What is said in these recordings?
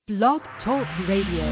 Blog Talk Radio.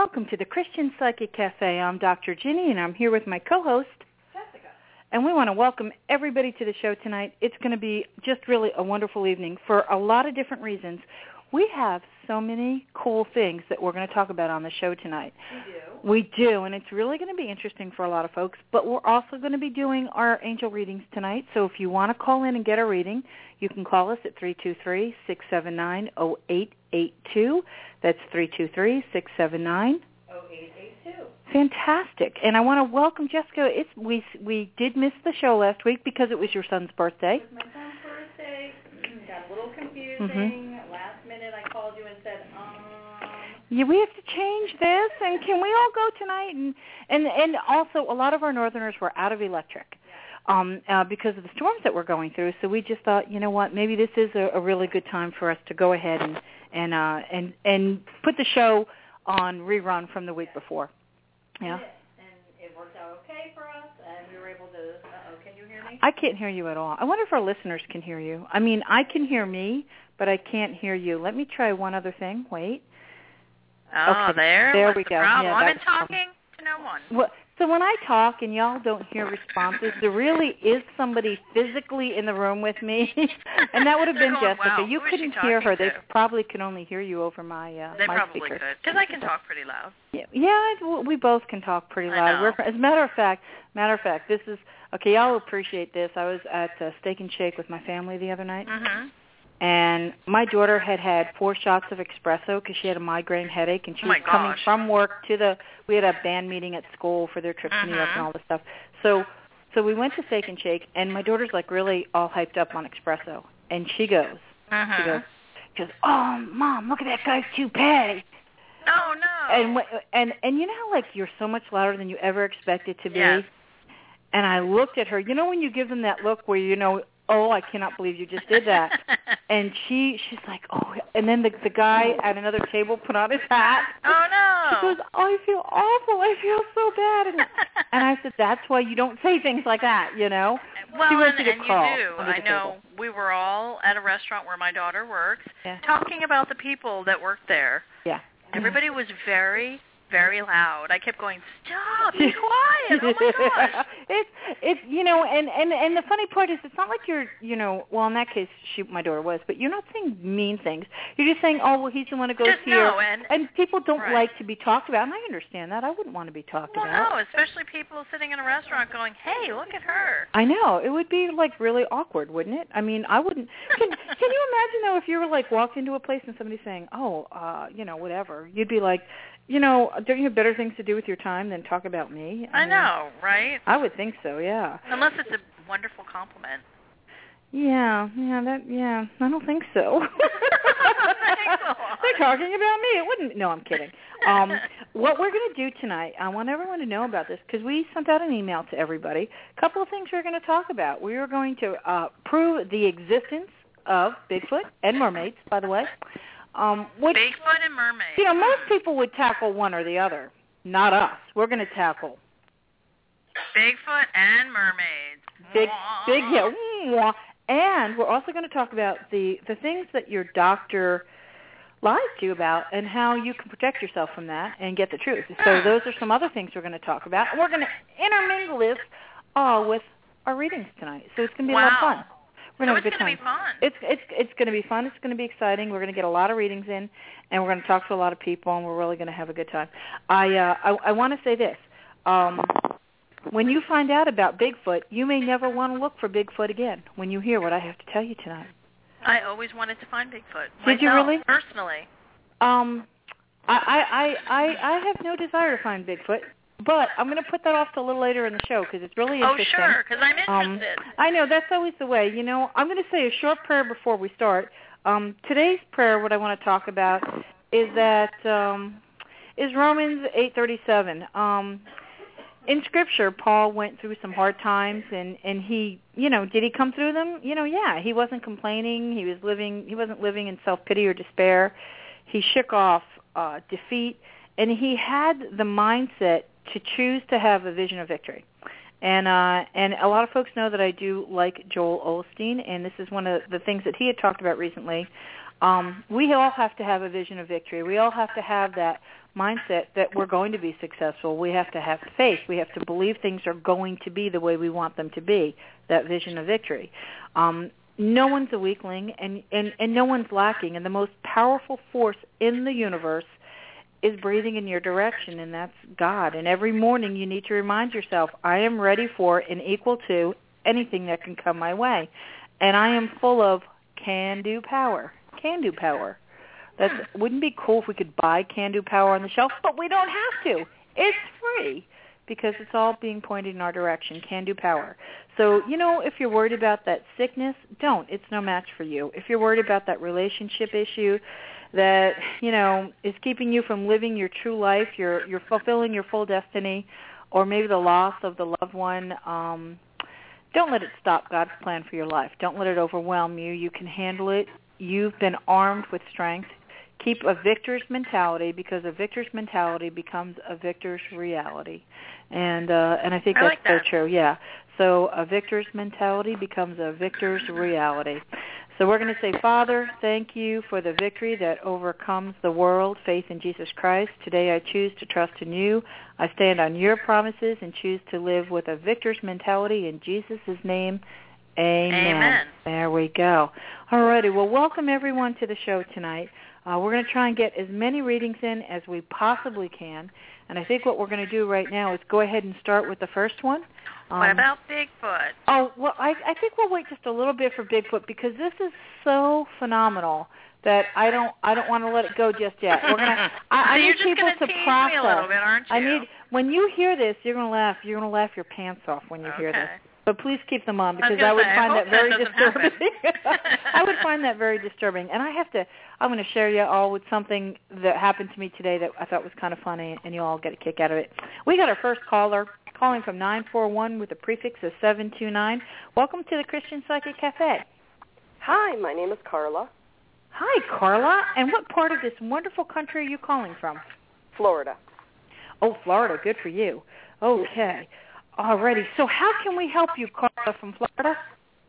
welcome to the Christian Psychic Cafe. I'm Dr. Ginny, and I'm here with my co-host, Jessica. And we want to welcome everybody to the show tonight. It's going to be just really a wonderful evening for a lot of different reasons. We have so many cool things that we're going to talk about on the show tonight. We do, and it's really going to be interesting for a lot of folks. But we're also going to be doing our angel readings tonight. So if you want to call in and get a reading, you can call us at 323-679-0882. That's 323-679-0882. Fantastic. And I want to welcome Jessica. We did miss the show last week because it was your son's birthday. It was my son's birthday. It got a little confusing. Last minute I called you and said, Yeah, we have to change this, and can we all go tonight? And also, a lot of our Northerners were out of electric because of the storms that we're going through. So we just thought, you know what, maybe this is a really good time for us to go ahead and put the show on rerun from the week before. Yeah. And it worked out okay for us, and we were able to. Can you hear me? I can't hear you at all. I wonder if our listeners can hear you. I mean, I can hear me, but I can't hear you. Let me try one other thing. Wait. Oh, okay. There we the go. Problem. Yeah, I've been talking to no one. Well, so when I talk and y'all don't hear responses, there really is somebody physically in the room with me, and that would have been Jessica. Wow. You couldn't hear her. They probably could only hear you over my They my probably speakers. could, because I can talk pretty loud. Yeah, we both can talk pretty loud. As a matter of fact, this is okay. Y'all appreciate this. I was at Steak and Shake with my family the other night. Mm-hmm. And my daughter had 4 shots of espresso because she had a migraine headache, and she was coming from work we had a band meeting at school for their trip to New York and all this stuff. So we went to Steak and Shake, and my daughter's like really all hyped up on espresso. And she goes, oh, Mom, look at that guy's toupee. Oh, no. And you know how, like, you're so much louder than you ever expected to be? Yes. And I looked at her. You know when you give them that look where you know, oh, I cannot believe you just did that. And she's like, oh. And then the guy at another table put on his hat. Oh, no. She goes, oh, I feel awful. I feel so bad. And I said, that's why you don't say things like that, you know. Well, she went and to the call you do. I know table. we were all at a restaurant where my daughter works talking about the people that work there. Yeah. Everybody was very, very loud. I kept going, stop, be quiet. Oh, my gosh. It's you know, and the funny part is it's not like you're, you know, well, in that case, my daughter was, but you're not saying mean things. You're just saying, oh, well, he's the one who goes just here. No, and people don't like to be talked about, and I understand that. I wouldn't want to be talked about. No, especially people sitting in a restaurant going, hey, look at her. I know. It would be, like, really awkward, wouldn't it? I mean, I wouldn't. Can you imagine, though, if you were, like, walked into a place and somebody's saying, oh, you know, whatever. You'd be like, you know, don't you have better things to do with your time than talk about me? I know, right? I would think so, yeah. Unless it's a wonderful compliment. Yeah, I don't think so. They're talking about me. It wouldn't. No, I'm kidding. What we're going to do tonight, I want everyone to know about this because we sent out an email to everybody. A couple of things we're going to talk about. We are going to prove the existence of Bigfoot and mermaids, by the way. Bigfoot and mermaids. You know, most people would tackle one or the other. Not us. We're going to tackle Bigfoot and mermaids. Big, yeah. And we're also going to talk about the things that your doctor lies to you about and how you can protect yourself from that and get the truth. So those are some other things we're going to talk about. And we're going to intermingle this with our readings tonight. So it's going to be a lot of fun. We're going to have a good time. It's going to be fun. It's going to be exciting. We're going to get a lot of readings in, and we're going to talk to a lot of people, and we're really going to have a good time. I want to say this. When you find out about Bigfoot, you may never want to look for Bigfoot again when you hear what I have to tell you tonight. I always wanted to find Bigfoot. Did you really? Personally. I have no desire to find Bigfoot. But I'm going to put that off to a little later in the show because it's really interesting. Oh, sure, because I'm interested. I know, that's always the way. You know, I'm going to say a short prayer before we start. Today's prayer, what I want to talk about, is that is Romans 8:37. In Scripture, Paul went through some hard times, and he, you know, did he come through them? You know, yeah, he wasn't complaining. He wasn't living in self-pity or despair. He shook off defeat, and he had the mindset to choose to have a vision of victory. And a lot of folks know that I do like Joel Osteen, and this is one of the things that he had talked about recently. We all have to have a vision of victory. We all have to have that mindset that we're going to be successful. We have to have faith. We have to believe things are going to be the way we want them to be, that vision of victory. No one's a weakling, and no one's lacking, and the most powerful force in the universe is breathing in your direction, and that's God. And every morning you need to remind yourself, I am ready for and equal to anything that can come my way. And I am full of can-do power. Can-do power. Wouldn't it be cool if we could buy can-do power on the shelf? But we don't have to. It's free because it's all being pointed in our direction, can-do power. So, if you're worried about that sickness, don't. It's no match for you. If you're worried about that relationship issue that, is keeping you from living your true life, you're fulfilling your full destiny, or maybe the loss of the loved one, don't let it stop God's plan for your life. Don't let it overwhelm you. You can handle it. You've been armed with strength. Keep a victor's mentality, because a victor's mentality becomes a victor's reality. And I think that's so true. Yeah. So a victor's mentality becomes a victor's reality. So we're going to say, Father, thank you for the victory that overcomes the world, faith in Jesus Christ. Today I choose to trust in you. I stand on your promises and choose to live with a victor's mentality in Jesus' name. Amen. There we go. All righty. Well, welcome everyone to the show tonight. We're going to try and get as many readings in as we possibly can. And I think what we're going to do right now is go ahead and start with the first one. What about Bigfoot? Oh, well, I think we'll wait just a little bit for Bigfoot, because this is so phenomenal that I don't want to let it go just yet. We're gonna. I need people to process. Me a little bit, aren't you? When you hear this, you're gonna laugh. You're gonna laugh your pants off when you hear this. But please keep them on, because I would find that very disturbing. I would find that very disturbing. And I'm going to share you all with something that happened to me today that I thought was kind of funny, and you all get a kick out of it. We got our first caller calling from 941 with a prefix of 729. Welcome to the Christian Psychic Cafe. Hi, my name is Carla. Hi, Carla. And what part of this wonderful country are you calling from? Florida. Oh, Florida. Good for you. Okay. Alrighty. So how can we help you, Carla from Florida?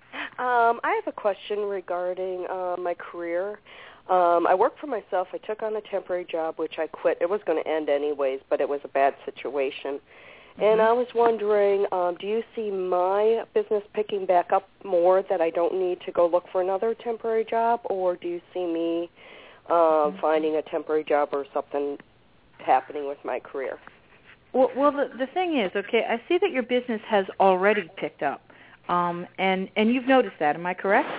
I have a question regarding my career. I work for myself. I took on a temporary job, which I quit. It was going to end anyways, but it was a bad situation. And I was wondering, do you see my business picking back up more, that I don't need to go look for another temporary job, or do you see me finding a temporary job or something happening with my career? Well, the thing is, okay, I see that your business has already picked up, and you've noticed that. Am I correct?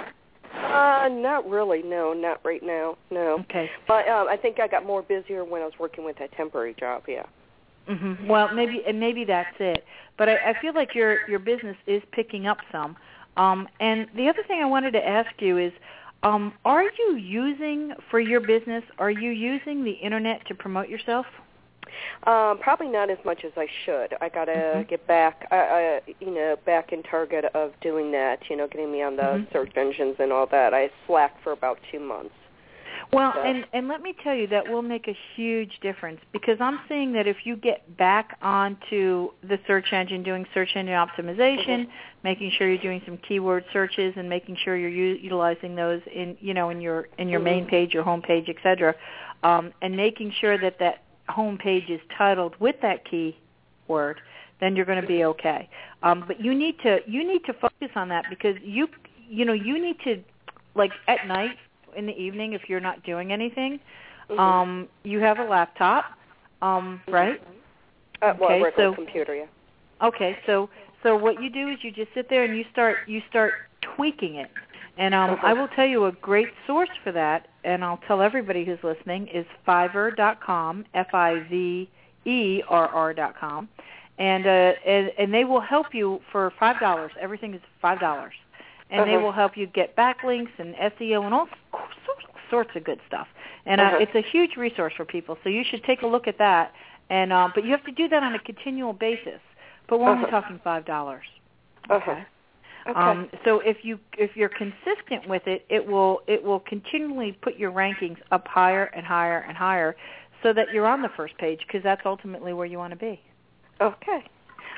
Not really. No, not right now. No. Okay. But I think I got more busier when I was working with that temporary job. Yeah. Mm-hmm. Well, maybe that's it. But I feel like your business is picking up some. And the other thing I wanted to ask you is, are you using for your business? Are you using the internet to promote yourself? Probably not as much as I should. I gotta get back, back in target of doing that. Getting me on the search engines and all that. I slacked for about 2 months. Well, and let me tell you, that will make a huge difference, because I'm seeing that if you get back onto the search engine, doing search engine optimization, making sure you're doing some keyword searches, and making sure you're utilizing those in your main page, your home page, etc., and making sure that home page is titled with that keyword, then you're going to be okay. But you need to focus on that, because you need to, like, at night, in the evening, if you're not doing anything, you have a laptop, right? Well, regular computer, yeah. Okay, so what you do is you just sit there and you start tweaking it. And I will tell you a great source for that, and I'll tell everybody who's listening, is Fiverr.com, Fiverr.com, and they will help you for $5. Everything is $5. And they will help you get backlinks and SEO and all sorts of good stuff. And it's a huge resource for people, so you should take a look at that. And but you have to do that on a continual basis. But we're only talking $5. Okay. So if you're consistent with it, it will continually put your rankings up higher and higher and higher, so that you're on the first page, because that's ultimately where you want to be. Okay.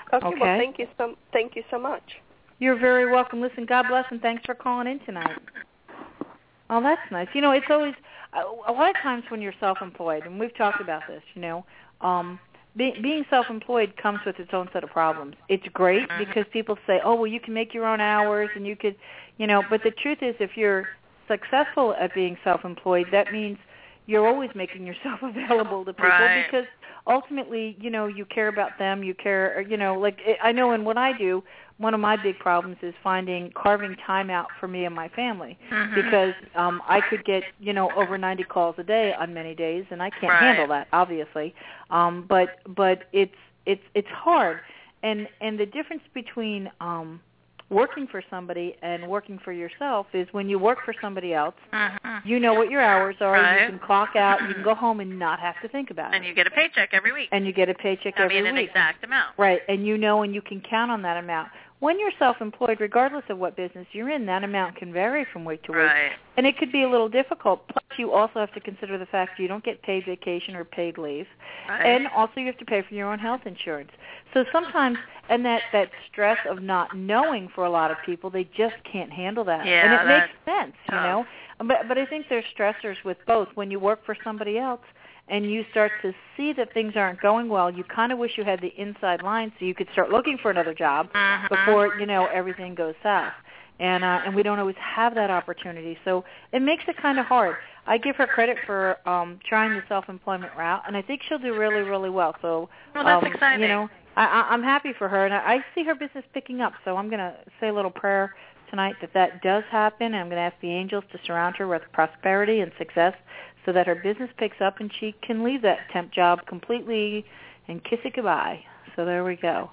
Okay. Okay. Well, thank you so much. You're very welcome. Listen, God bless, and thanks for calling in tonight. Oh, that's nice. You know, it's always a lot of times when you're self-employed, and we've talked about this. You know, being self-employed comes with its own set of problems. It's great because people say, "Oh, well, you can make your own hours, and you could," you know. But the truth is, if you're successful at being self-employed, that means you're always making yourself available to people because ultimately, you know, you care about them. You care, you know, like I know in what I do, one of my big problems is carving time out for me and my family because I could get, you know, over 90 calls a day on many days, and I can't handle that, obviously. But it's hard, and the difference between working for somebody and working for yourself is when you work for somebody else, you know what your hours are, you can clock out, you can go home and not have to think about it. And you get a paycheck every week. And you get a paycheck every week. I mean, an exact amount. Right, and you know and you can count on that amount. When you're self-employed, regardless of what business you're in, that amount can vary from week to week. Right. And it could be a little difficult. Plus, you also have to consider the fact you don't get paid vacation or paid leave. Right. And also you have to pay for your own health insurance. So sometimes, and that stress of not knowing for a lot of people, they just can't handle that. Yeah, and it makes sense, you know. But I think there's stressors with both. When you work for somebody else, and you start to see that things aren't going well, you kind of wish you had the inside line so you could start looking for another job before, you know, everything goes south. And we don't always have that opportunity. So it makes it kind of hard. I give her credit for trying the self-employment route, and I think she'll do really, really well. So, that's exciting. You know, I'm happy for her, and I see her business picking up. So I'm going to say a little prayer tonight that does happen, and I'm going to ask the angels to surround her with prosperity and success so that her business picks up and she can leave that temp job completely and kiss it goodbye. So there we go.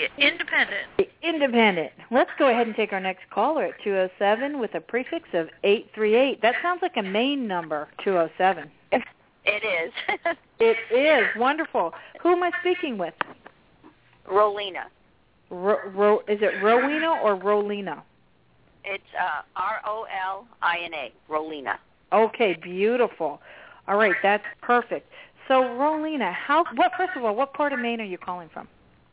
Independent. Let's go ahead and take our next caller at 207 with a prefix of 838. That sounds like a Maine number, 207. It is. It is. Wonderful. Who am I speaking with? Rolina. Is it Rowena or Rolina? It's Rolina. Rolina. Okay, beautiful. All right, that's perfect. So, Rolina, first of all, what part of Maine are you calling from?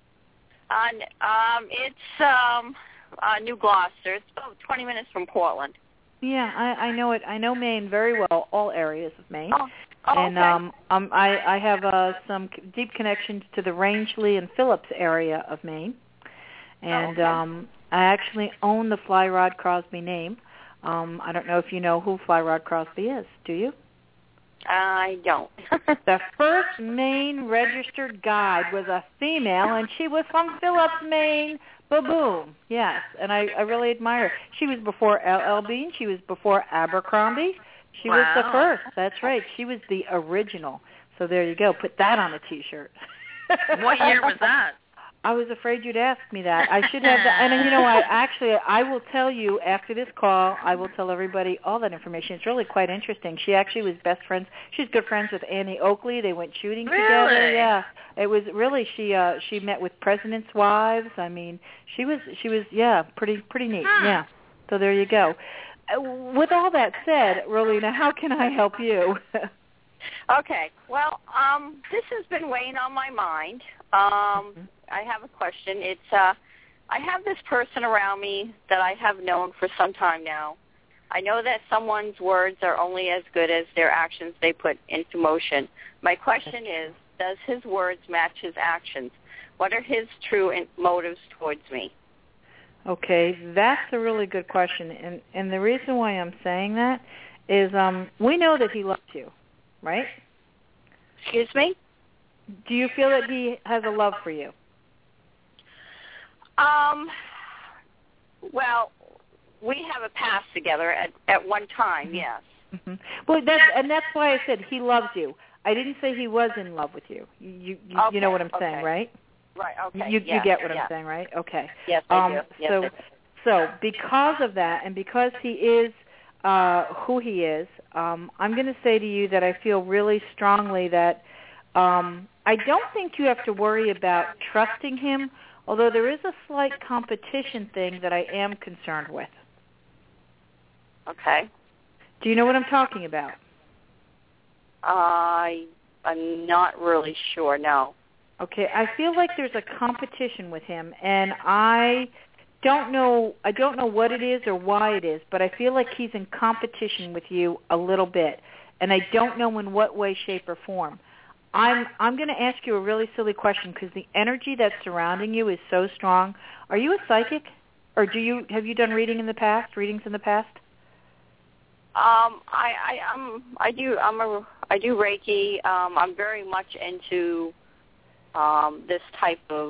It's New Gloucester. It's about 20 minutes from Portland. Yeah, I know it. I know Maine very well, all areas of Maine. And okay. I have some deep connections to the Rangeley and Phillips area of Maine. And I actually own the Fly Rod Crosby name. I don't know if you know who Fly Rod Crosby is. Do you? I don't. The first Maine registered guide was a female, and she was from Phillips, Maine. Ba-boom. Yes, and I really admire her. She was before L.L. Bean. She was before Abercrombie. She was the first. That's right. She was the original. So there you go. Put that on a T-shirt. What year was that? I was afraid you'd ask me that. I should have. And you know, I will tell you after this call. I will tell everybody all that information. It's really quite interesting. She actually was best friends. She's good friends with Annie Oakley. They went shooting together. Yeah, it was really. She met with presidents' wives. I mean, she was pretty neat. Yeah. So there you go. With all that said, Rolina, how can I help you? Okay. Well, this has been weighing on my mind. I have a question. It's I have this person around me that I have known for some time now. I know that someone's words are only as good as their actions they put into motion. My question is, does his words match his actions? What are his true motives towards me? Okay, that's a really good question. And the reason why I'm saying that is we know that he loves you, right? Excuse me? Do you feel that he has a love for you? Well, we have a past together at one time, yes. Mm-hmm. Well, that's why I said he loves you. I didn't say he was in love with you. You know what I'm saying, right? Right, okay. You get what I'm saying, right? Okay. Yes, I do. Yes, so because of that and because he is who he is, I'm going to say to you that I feel really strongly that I don't think you have to worry about trusting him, although there is a slight competition thing that I am concerned with. Okay. Do you know what I'm talking about? I'm not really sure, no. Okay, I feel like there's a competition with him, and I don't know what it is or why it is, but I feel like he's in competition with you a little bit, and I don't know in what way, shape, or form. I'm going to ask you a really silly question because the energy that's surrounding you is so strong. Are you a psychic, or have you done readings in the past? I do Reiki. I'm very much into this type of.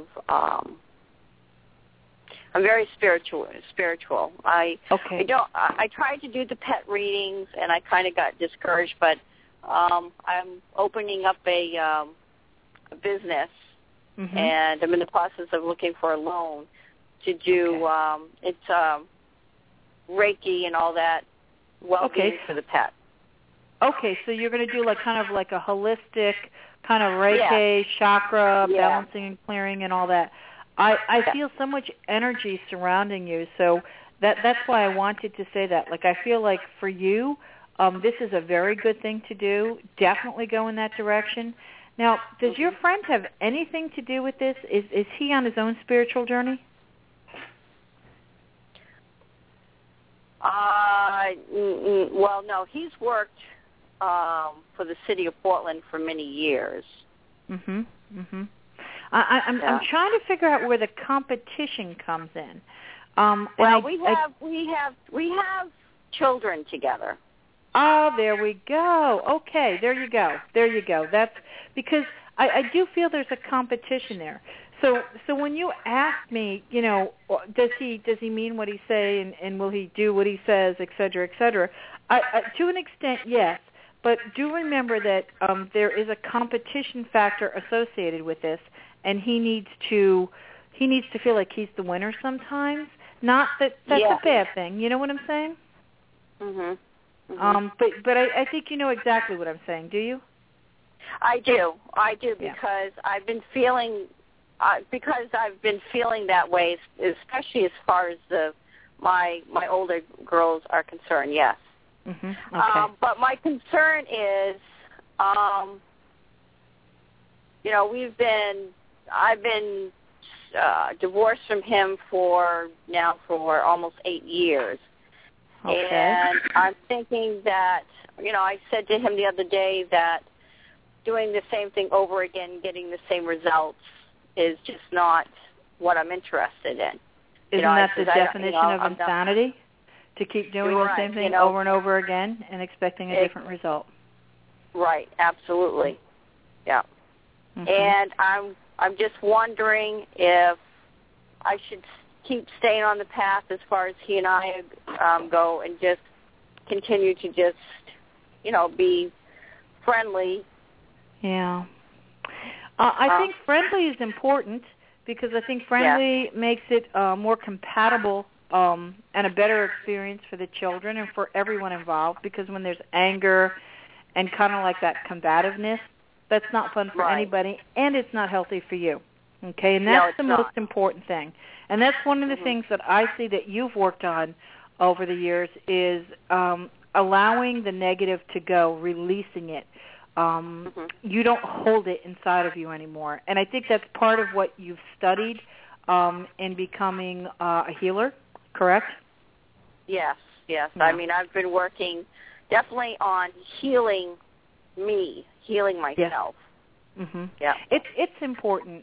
I'm very spiritual. I tried to do the pet readings, and I kind of got discouraged. But I'm opening up a business, and I'm in the process of looking for a loan to do. It's Reiki and all that. Well-being for the pet. Okay, so you're going to do kind of like a holistic kind of Reiki, chakra, balancing and clearing and all that. I feel so much energy surrounding you, so that's why I wanted to say that. Like, I feel like for you, this is a very good thing to do. Definitely go in that direction. Now, does your friend have anything to do with this? Is he on his own spiritual journey? Well, no, he's worked for the city of Portland for many years. I'm trying to figure out where the competition comes in. We have children together. Oh, there we go. Okay, there you go. That's because I do feel there's a competition there. So when you ask me, does he mean what he say and will he do what he says, et cetera, et cetera? To an extent, yes. But do remember that there is a competition factor associated with this, and he needs to feel like he's the winner sometimes. Not that that's a bad thing. You know what I'm saying? But I think you know exactly what I'm saying. Do you? I do because I've been feeling. Because I've been feeling that way, especially as far as my older girls are concerned. Yes. Okay. But my concern is, I've been divorced from him for almost 8 years. Okay. And I'm thinking that, I said to him the other day that doing the same thing over again, getting the same results, is just not what I'm interested in. Isn't that the definition of insanity? To keep doing the same thing over and over again and expecting a different result. Right, absolutely. Yeah. And I'm just wondering if I should keep staying on the path as far as he and I go and just continue to just, be friendly. Yeah. I think friendly is important because I think friendly makes it more compatible and a better experience for the children and for everyone involved, because when there's anger and kind of like that combativeness, that's not fun for anybody, and it's not healthy for you. Okay, and that's the most important thing. And that's one of the things that I see that you've worked on over the years is allowing the negative to go, releasing it. You don't hold it inside of you anymore. And I think that's part of what you've studied in becoming a healer, correct? Yes. Yeah. I mean, I've been working definitely on healing myself. Yeah. It's important.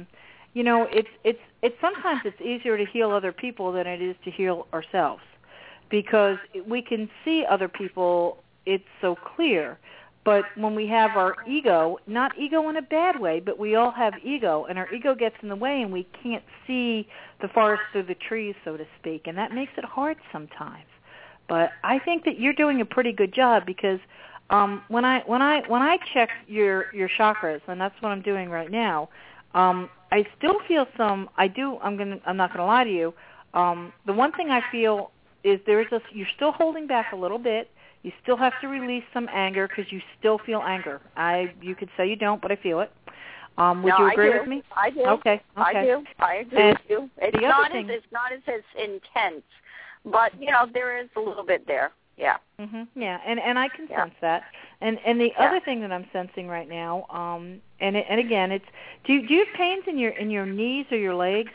It's sometimes it's easier to heal other people than it is to heal ourselves, because we can see other people, it's so clear. But when we have our ego, not ego in a bad way, but we all have ego, and our ego gets in the way, and we can't see the forest through the trees, so to speak, and that makes it hard sometimes. But I think that you're doing a pretty good job, because when I check your chakras, and that's what I'm doing right now, I still feel some. I'm not going to lie to you. The one thing I feel is you're still holding back a little bit. You still have to release some anger because you still feel anger. You could say you don't, but I feel it. Would you agree with me? I do. Okay. I do. I agree with you. It's not as intense, but there is a little bit there. Yeah. Yeah, and I can sense that. And the other thing that I'm sensing right now and again, it's do you have pains in your knees or your legs?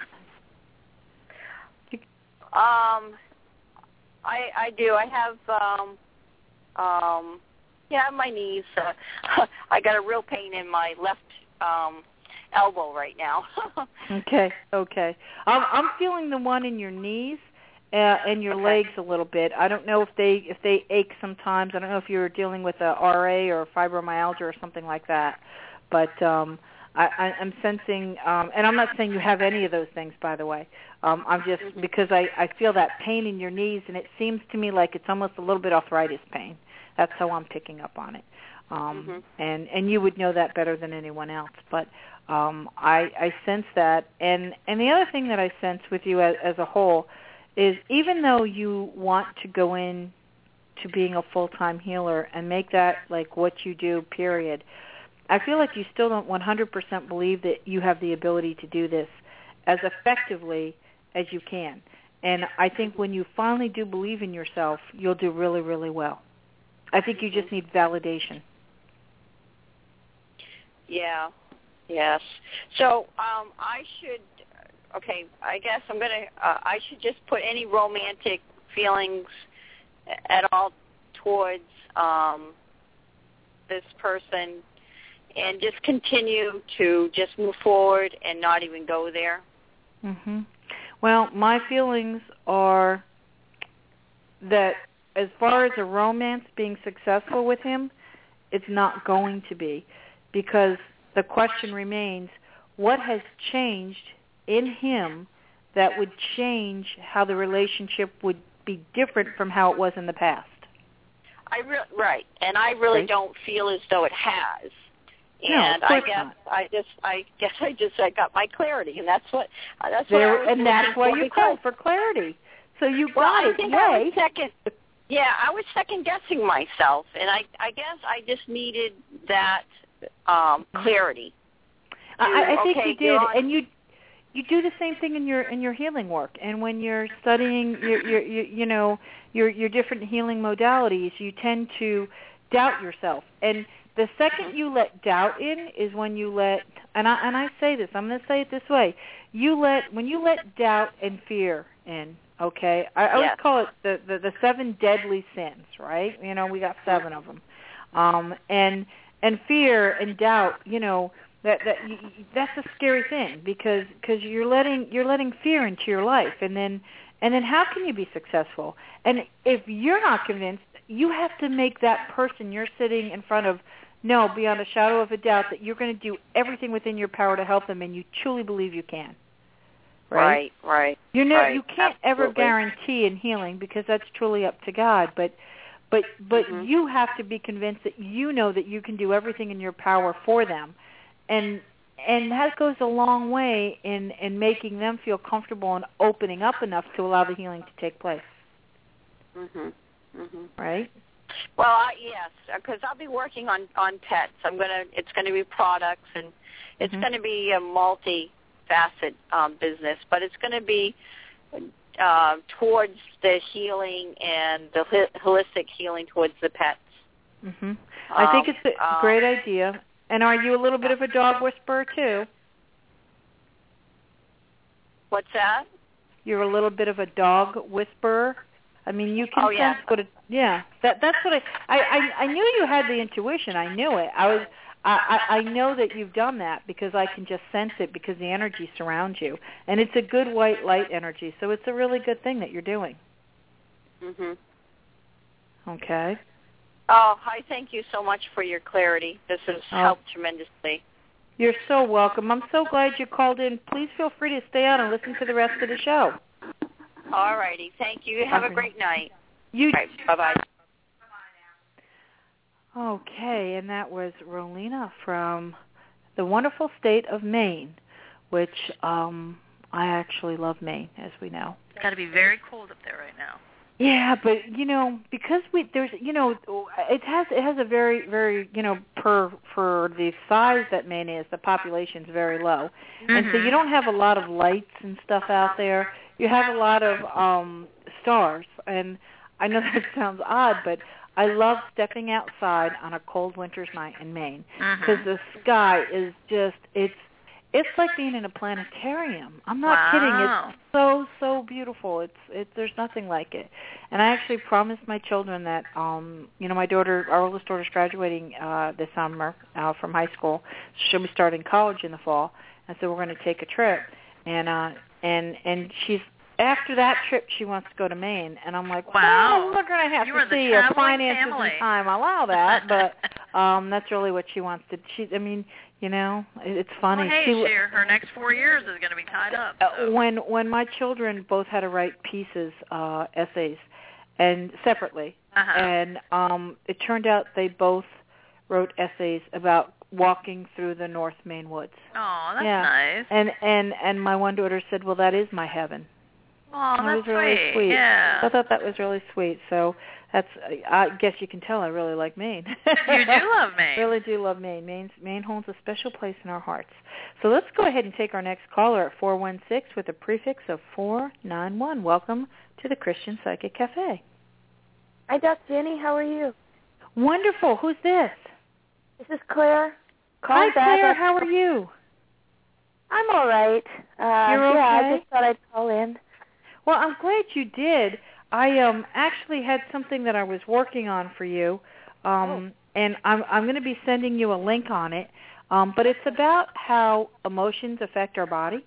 I do. I have my knees. I got a real pain in my left elbow right now. Okay. I'm feeling the one in your knees and your legs a little bit. I don't know if they ache sometimes. I don't know if you're dealing with a RA or fibromyalgia or something like that. But I'm sensing, and I'm not saying you have any of those things, by the way. I'm just because I feel that pain in your knees, and it seems to me like it's almost a little bit arthritis pain. That's how I'm picking up on it. And you would know that better than anyone else. But I sense that. And the other thing that I sense with you as a whole is even though you want to go in to being a full-time healer and make that like what you do, period, I feel like you still don't 100% believe that you have the ability to do this as effectively as you can. And I think when you finally do believe in yourself, you'll do really, really well. I think you just need validation. Yeah. Yes. So I guess I'm going to, I should just put any romantic feelings at all towards this person and just continue to just move forward and not even go there. Mm-hmm. Well, my feelings are that as far as a romance being successful with him, it's not going to be, because the question remains, what has changed in him that would change how the relationship would be different from how it was in the past? Right, and I really don't feel as though it has. And no, I got my clarity, and that's what that's why you called for clarity. So you got it. Yay! I was second guessing myself, and I guess I just needed that clarity. I think you did, and you do the same thing in your healing work, and when you're studying your different healing modalities, you tend to doubt yourself. And the second you let doubt in is when you let, and I say this, I'm going to say it this way, when you let doubt and fear in, okay? I always call it the 7 deadly sins, right? We got 7 of them. And fear and doubt, that's a scary thing because you're letting fear into your life, and then how can you be successful? And if you're not convinced, you have to make that person you're sitting in front of know beyond a shadow of a doubt that you're going to do everything within your power to help them, and you truly believe you can. Right. You can't ever guarantee in healing because that's truly up to God, but you have to be convinced that you know that you can do everything in your power for them. And that goes a long way in making them feel comfortable and opening up enough to allow the healing to take place. Right? Well, yes, because I'll be working on pets. It's going to be products, and it's going to be a multi-facet business, but it's going to be towards the healing and the holistic healing towards the pets. I think it's a great idea. And are you a little bit of a dog whisperer, too? What's that? You're a little bit of a dog whisperer? I mean, you can sense what it... Yeah, that's what I knew you had the intuition. I knew it. I know that you've done that because I can just sense it because the energy surrounds you. And it's a good white light energy, so it's a really good thing that you're doing. Okay. Oh, I thank you so much for your clarity. This has helped tremendously. You're so welcome. I'm so glad you called in. Please feel free to stay on and listen to the rest of the show. All righty. Thank you. Have a great night. You. Right, bye-bye. Okay, and that was Rolina from the wonderful state of Maine, which I actually love Maine, as we know. It's got to be very cold up there right now. Yeah, but because it has a very, very, for the size that Maine is, the population's very low, and so you don't have a lot of lights and stuff out there. You have a lot of stars, and I know that sounds odd, but I love stepping outside on a cold winter's night in Maine because the sky is just, it's like being in a planetarium. I'm not kidding. It's so beautiful. There's nothing like it. And I actually promised my children that, my daughter, our oldest daughter's graduating this summer from high school. She'll be starting college in the fall, and so we're going to take a trip. And she's, after that trip, she wants to go to Maine, and I'm like, wow, we're going to have to see if finances and time allow that, but that's really what she wants to. It's funny. Well, hey, her next 4 years is going to be tied up. So. When my children both had to write pieces, essays, and separately, and it turned out they both wrote essays about walking through the North Maine woods. Oh, that's nice. And my one daughter said, well, that is my heaven. Oh, that that's was really sweet. Yeah. I thought that was really sweet. So I guess you can tell I really like Maine. You do love Maine. Really do love Maine. Maine holds a special place in our hearts. So let's go ahead and take our next caller at 416 with a prefix of 491. Welcome to the Christian Psychic Cafe. Hi, Dr. Jenny. How are you? Wonderful. Who's this? This is Claire. Hi, Claire. How are you? I'm all right. You're okay? Yeah, I just thought I'd call in. Well, I'm glad you did. I actually had something that I was working on for you, and I'm going to be sending you a link on it. But it's about how emotions affect our body,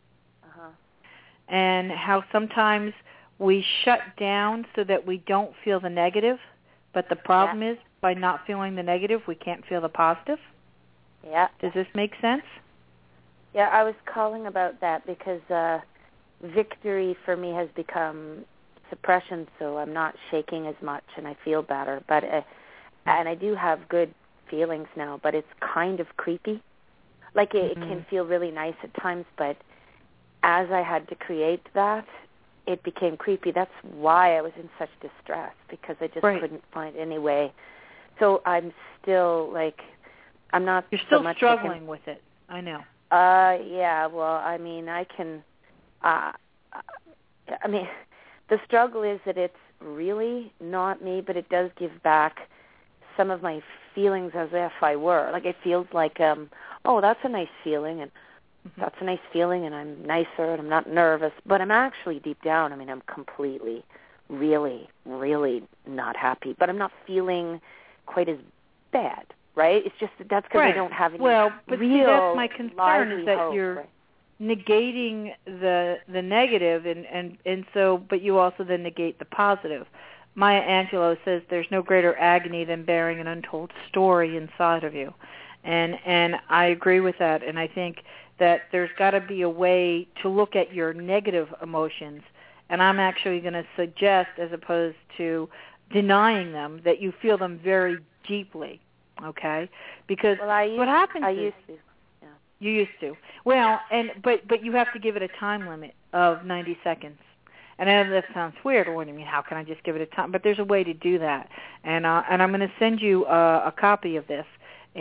and how sometimes we shut down so that we don't feel the negative. But the problem is, by not feeling the negative, we can't feel the positive. Yeah. Does this make sense? Yeah, I was calling about that because victory for me has become suppression, so I'm not shaking as much and I feel better. But and I do have good feelings now, but it's kind of creepy. Like it can feel really nice at times, but as I had to create that, it became creepy. That's why I was in such distress, because I just couldn't find any way. So I'm still I'm not. You're still so much struggling with it. I know. Yeah. Well, I mean, I can. I mean, the struggle is that it's really not me, but it does give back some of my feelings as if I were. Like it feels like, that's a nice feeling, and that's a nice feeling, and I'm nicer, and I'm not nervous. But I'm actually deep down, I'm completely, really, really not happy. But I'm not feeling quite as bad, right? It's just that's because I don't have any but real that's my concern is that hope, you're negating the negative, and so, but you also then negate the positive. Maya Angelou says there's no greater agony than bearing an untold story inside of you, and I agree with that. And I think that there's got to be a way to look at your negative emotions, and I'm actually going to suggest, as opposed to denying them, that you feel them very deeply. Okay, because what happens is used to. You used to. Well, but you have to give it a time limit of 90 seconds. And I know that sounds weird. What do you mean? How can I just give it a time? But there's a way to do that. And I'm going to send you a copy of this.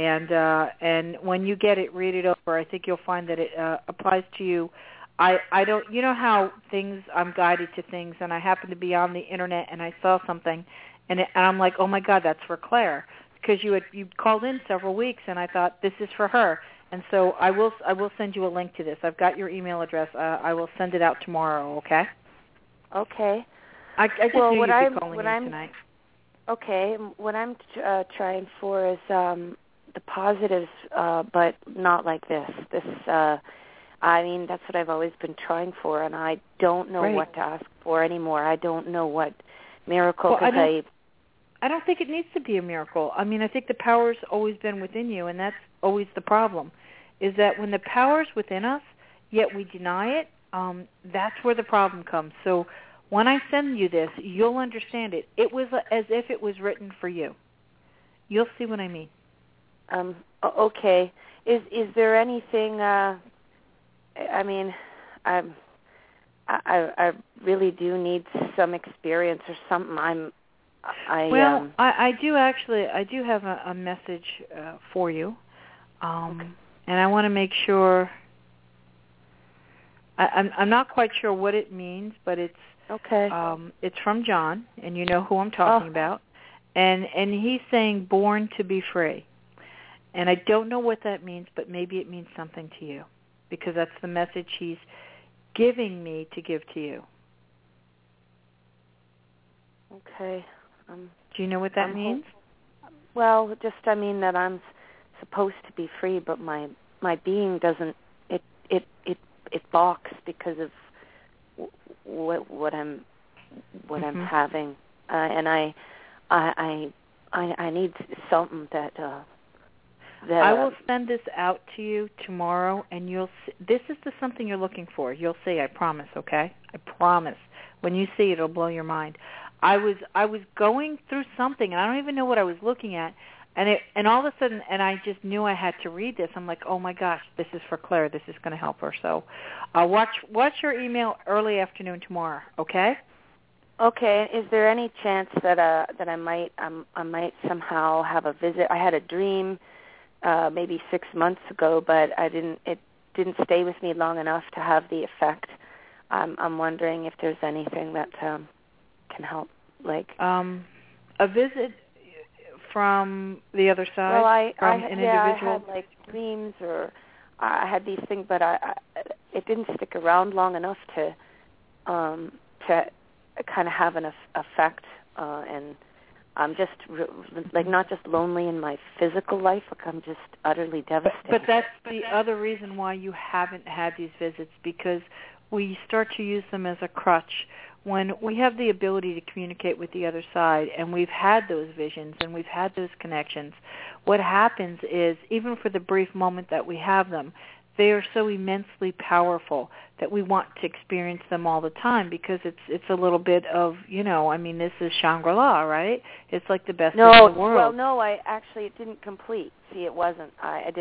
And when you get it, read it over. I think you'll find that it applies to you. I don't. You know how I'm guided to things, and I happen to be on the internet, and I saw something, and I'm like, oh my God, that's for Claire, because you called in several weeks, and I thought this is for her. And so I will send you a link to this. I've got your email address. I will send it out tomorrow. Okay. Okay. I just knew you'd be calling in tonight. Okay. What I'm trying for is the positives, but not like this. This, that's what I've always been trying for, and I don't know what to ask for anymore. I don't know what miracle. I don't think it needs to be a miracle. I think the power's always been within you, and that's always the problem, is that when the power's within us, yet we deny it, that's where the problem comes. So when I send you this, you'll understand it. It was as if it was written for you. You'll see what I mean. Okay. Is there anything, I really do need some experience or something. I do have a message for you, and I want to make sure. I'm not quite sure what it means, but it's Okay. It's from John, and you know who I'm talking about. And he's saying born to be free. And I don't know what that means, but maybe it means something to you, because that's the message he's giving me to give to you. Okay. Do you know what that means? Well, just that I'm supposed to be free, but my being doesn't. It balks because of what I'm having, and I need something that I will send this out to you tomorrow, and you'll see, this is something you're looking for. You'll see, I promise, okay? I promise. When you see it, it'll blow your mind. I was going through something, and I don't even know what I was looking at, and all of a sudden, and I just knew I had to read this. I'm like, oh my gosh, this is for Claire. This is going to help her. So, watch your email early afternoon tomorrow, okay? Okay. Is there any chance that I might somehow have a visit? I had a dream maybe 6 months ago, but it didn't stay with me long enough to have the effect. I'm wondering if there's anything that can help, like a visit from the other side. Well, I individual. had like dreams, or I had these things, but it didn't stick around long enough to kind of have an effect, and I'm just not just lonely in my physical life, like I'm just utterly devastated. But that's the other reason why you haven't had these visits, because we start to use them as a crutch. When we have the ability to communicate with the other side, and we've had those visions and we've had those connections, what happens is, even for the brief moment that we have them, they are so immensely powerful that we want to experience them all the time, because it's a little bit of, this is Shangri-La, right? It's like the best of the world. Well, no, it didn't complete. See, it wasn't.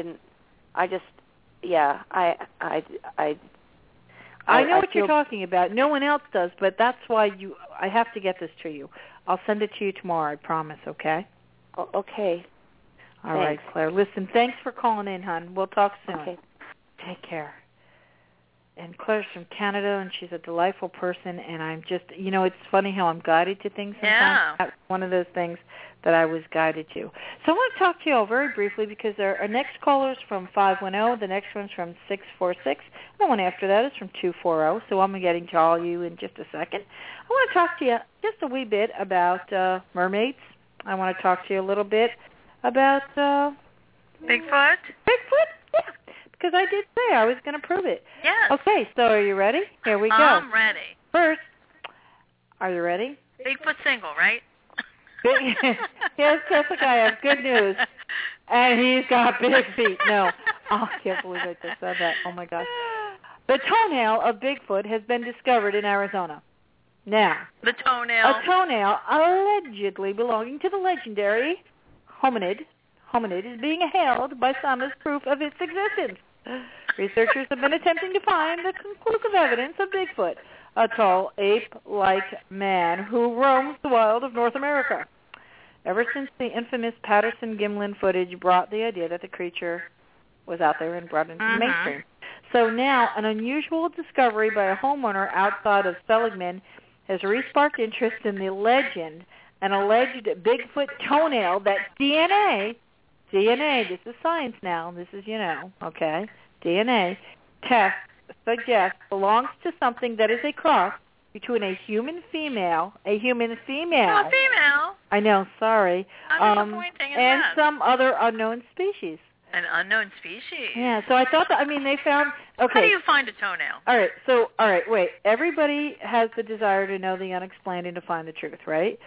I know what you're talking about. No one else does, but that's why I have to get this to you. I'll send it to you tomorrow, I promise, okay? Okay. All right, Claire. Listen, thanks for calling in, hon. We'll talk soon. Okay. Take care. And Claire's from Canada, and she's a delightful person, and I'm just, it's funny how I'm guided to things sometimes. Yeah. That's one of those things that I was guided to. So I want to talk to you all very briefly, because our next caller is from 510, the next one's from 646, and the one after that is from 240, so I'm getting to all you in just a second. I want to talk to you just a wee bit about mermaids. I want to talk to you a little bit about... Bigfoot? Bigfoot? Yeah. Because I did say I was going to prove it. Yes. Okay, so are you ready? Here we go. I'm ready. First, are you ready? Bigfoot single, right? Yes, Jessica, I have good news. And he's got big feet. No. Oh, I can't believe I just said that. Oh, my gosh. The toenail of Bigfoot has been discovered in Arizona. Now, the toenail. A toenail allegedly belonging to the legendary hominid is being hailed by some as proof of its existence. Researchers have been attempting to find the conclusive evidence of Bigfoot, a tall ape-like man who roams the wild of North America. Ever since the infamous Patterson-Gimlin footage brought the idea that the creature was out there and brought into the mainstream. So now, an unusual discovery by a homeowner outside of Seligman has re-sparked interest in the legend, an alleged Bigfoot toenail that DNA, this is science now, this is, okay, DNA tests suggest belongs to something that is a cross between a human female. Oh, female. I know, sorry. I'm disappointing in and that. Some other unknown species. An unknown species. Yeah, so I thought that, they found, okay. How do you find a toenail? All right, wait. Everybody has the desire to know the unexplained and to find the truth, right?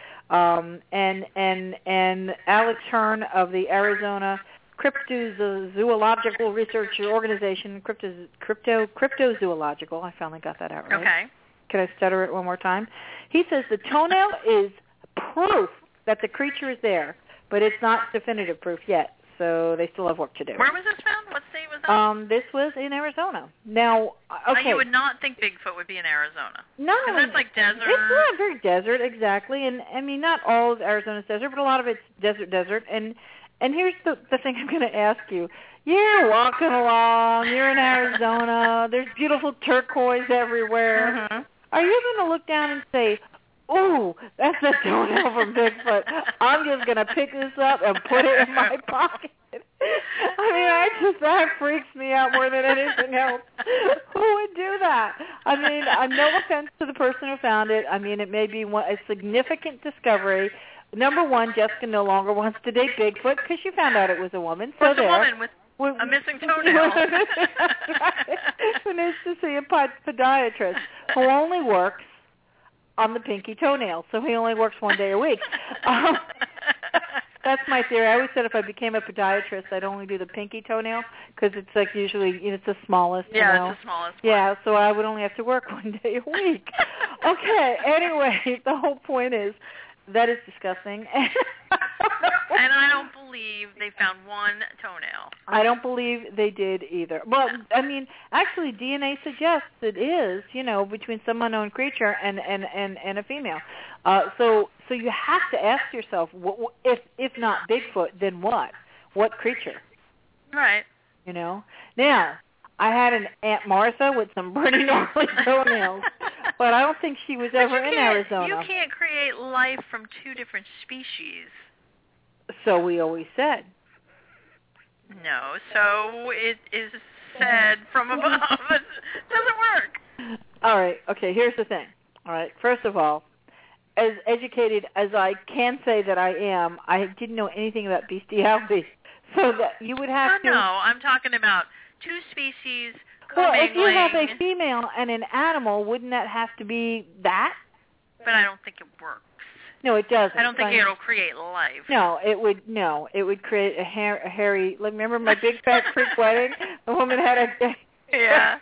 And Alex Hearn of the Arizona Cryptozoological Research Organization, Cryptozoological, I finally got that out right. Okay. Can I stutter it one more time? He says the toenail is proof that the creature is there, but it's not definitive proof yet. So they still have work to do. Where was this found? What state was that? This was in Arizona. Now, okay. You would not think Bigfoot would be in Arizona. No. Because that's like desert. It's not very desert, exactly. And, not all of Arizona's desert, but a lot of it's desert. And here's the thing I'm going to ask you. You're walking along. You're in Arizona. There's beautiful turquoise everywhere. are you going to look down and say, "Oh, that's a toenail from Bigfoot. I'm just going to pick this up and put it in my pocket"? That freaks me out more than anything else. Who would do that? No offense to the person who found it. It may be a significant discovery. Number one, Jessica no longer wants to date Bigfoot because she found out it was a woman. Well, it's a woman with a missing toenail. Who needs to see a podiatrist who only works on the pinky toenail, so he only works one day a week. That's my theory. I always said if I became a podiatrist, I'd only do the pinky toenail because it's like usually it's the smallest. Yeah, it's the smallest one. Yeah, so I would only have to work one day a week. Okay, anyway, the whole point is that is disgusting. And I don't believe they found one toenail. I don't believe they did either. Well, actually, DNA suggests it is, between some unknown creature and a female. So you have to ask yourself, if not Bigfoot, then what? What creature? Right. Now, I had an Aunt Martha with some pretty gnarly toenails, but I don't think she was ever in Arizona. You can't create life from two different species. So we always said. No, so it is said from above. It doesn't work. All right. Okay, here's the thing. All right. First of all, as educated as I can say that I am, I didn't know anything about bestiality. So that you would have to... No, I'm talking about two species commingling. Well, if you have a female and an animal, wouldn't that have to be that? But I don't think it works. No, it doesn't. I don't think it'll create life. No, it would create a hairy. Remember my Big Fat Freak wedding? The woman had a. Yeah.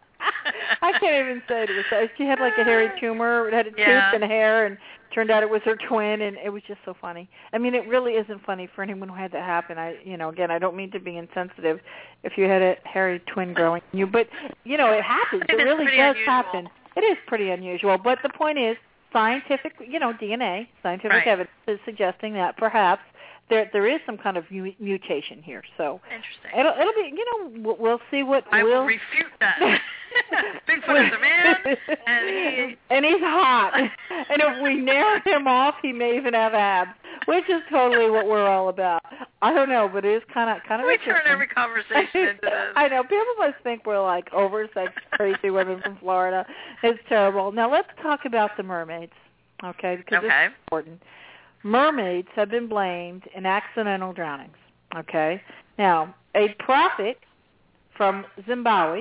I can't even say it was. She had like a hairy tumor. It had a tooth and hair, and turned out it was her twin, and it was just so funny. It really isn't funny for anyone who had that happen. Again, I don't mean to be insensitive if you had a hairy twin growing in you, but it happens. It really does happen. It is pretty unusual, but the point is. Scientific, DNA, scientific evidence is suggesting that perhaps there is some kind of mutation here. So interesting. It'll be, we'll see what. I will refute that. Bigfoot is a man, and he's hot. And if we nail him off, he may even have abs, which is totally what we're all about. I don't know, but it is kind of we turn every conversation into this. I know. People must think we're like oversexed, crazy women from Florida. It's terrible. Now let's talk about the mermaids, okay? Because it's important. Mermaids have been blamed in accidental drownings, okay? Now, a prophet from Zimbabwe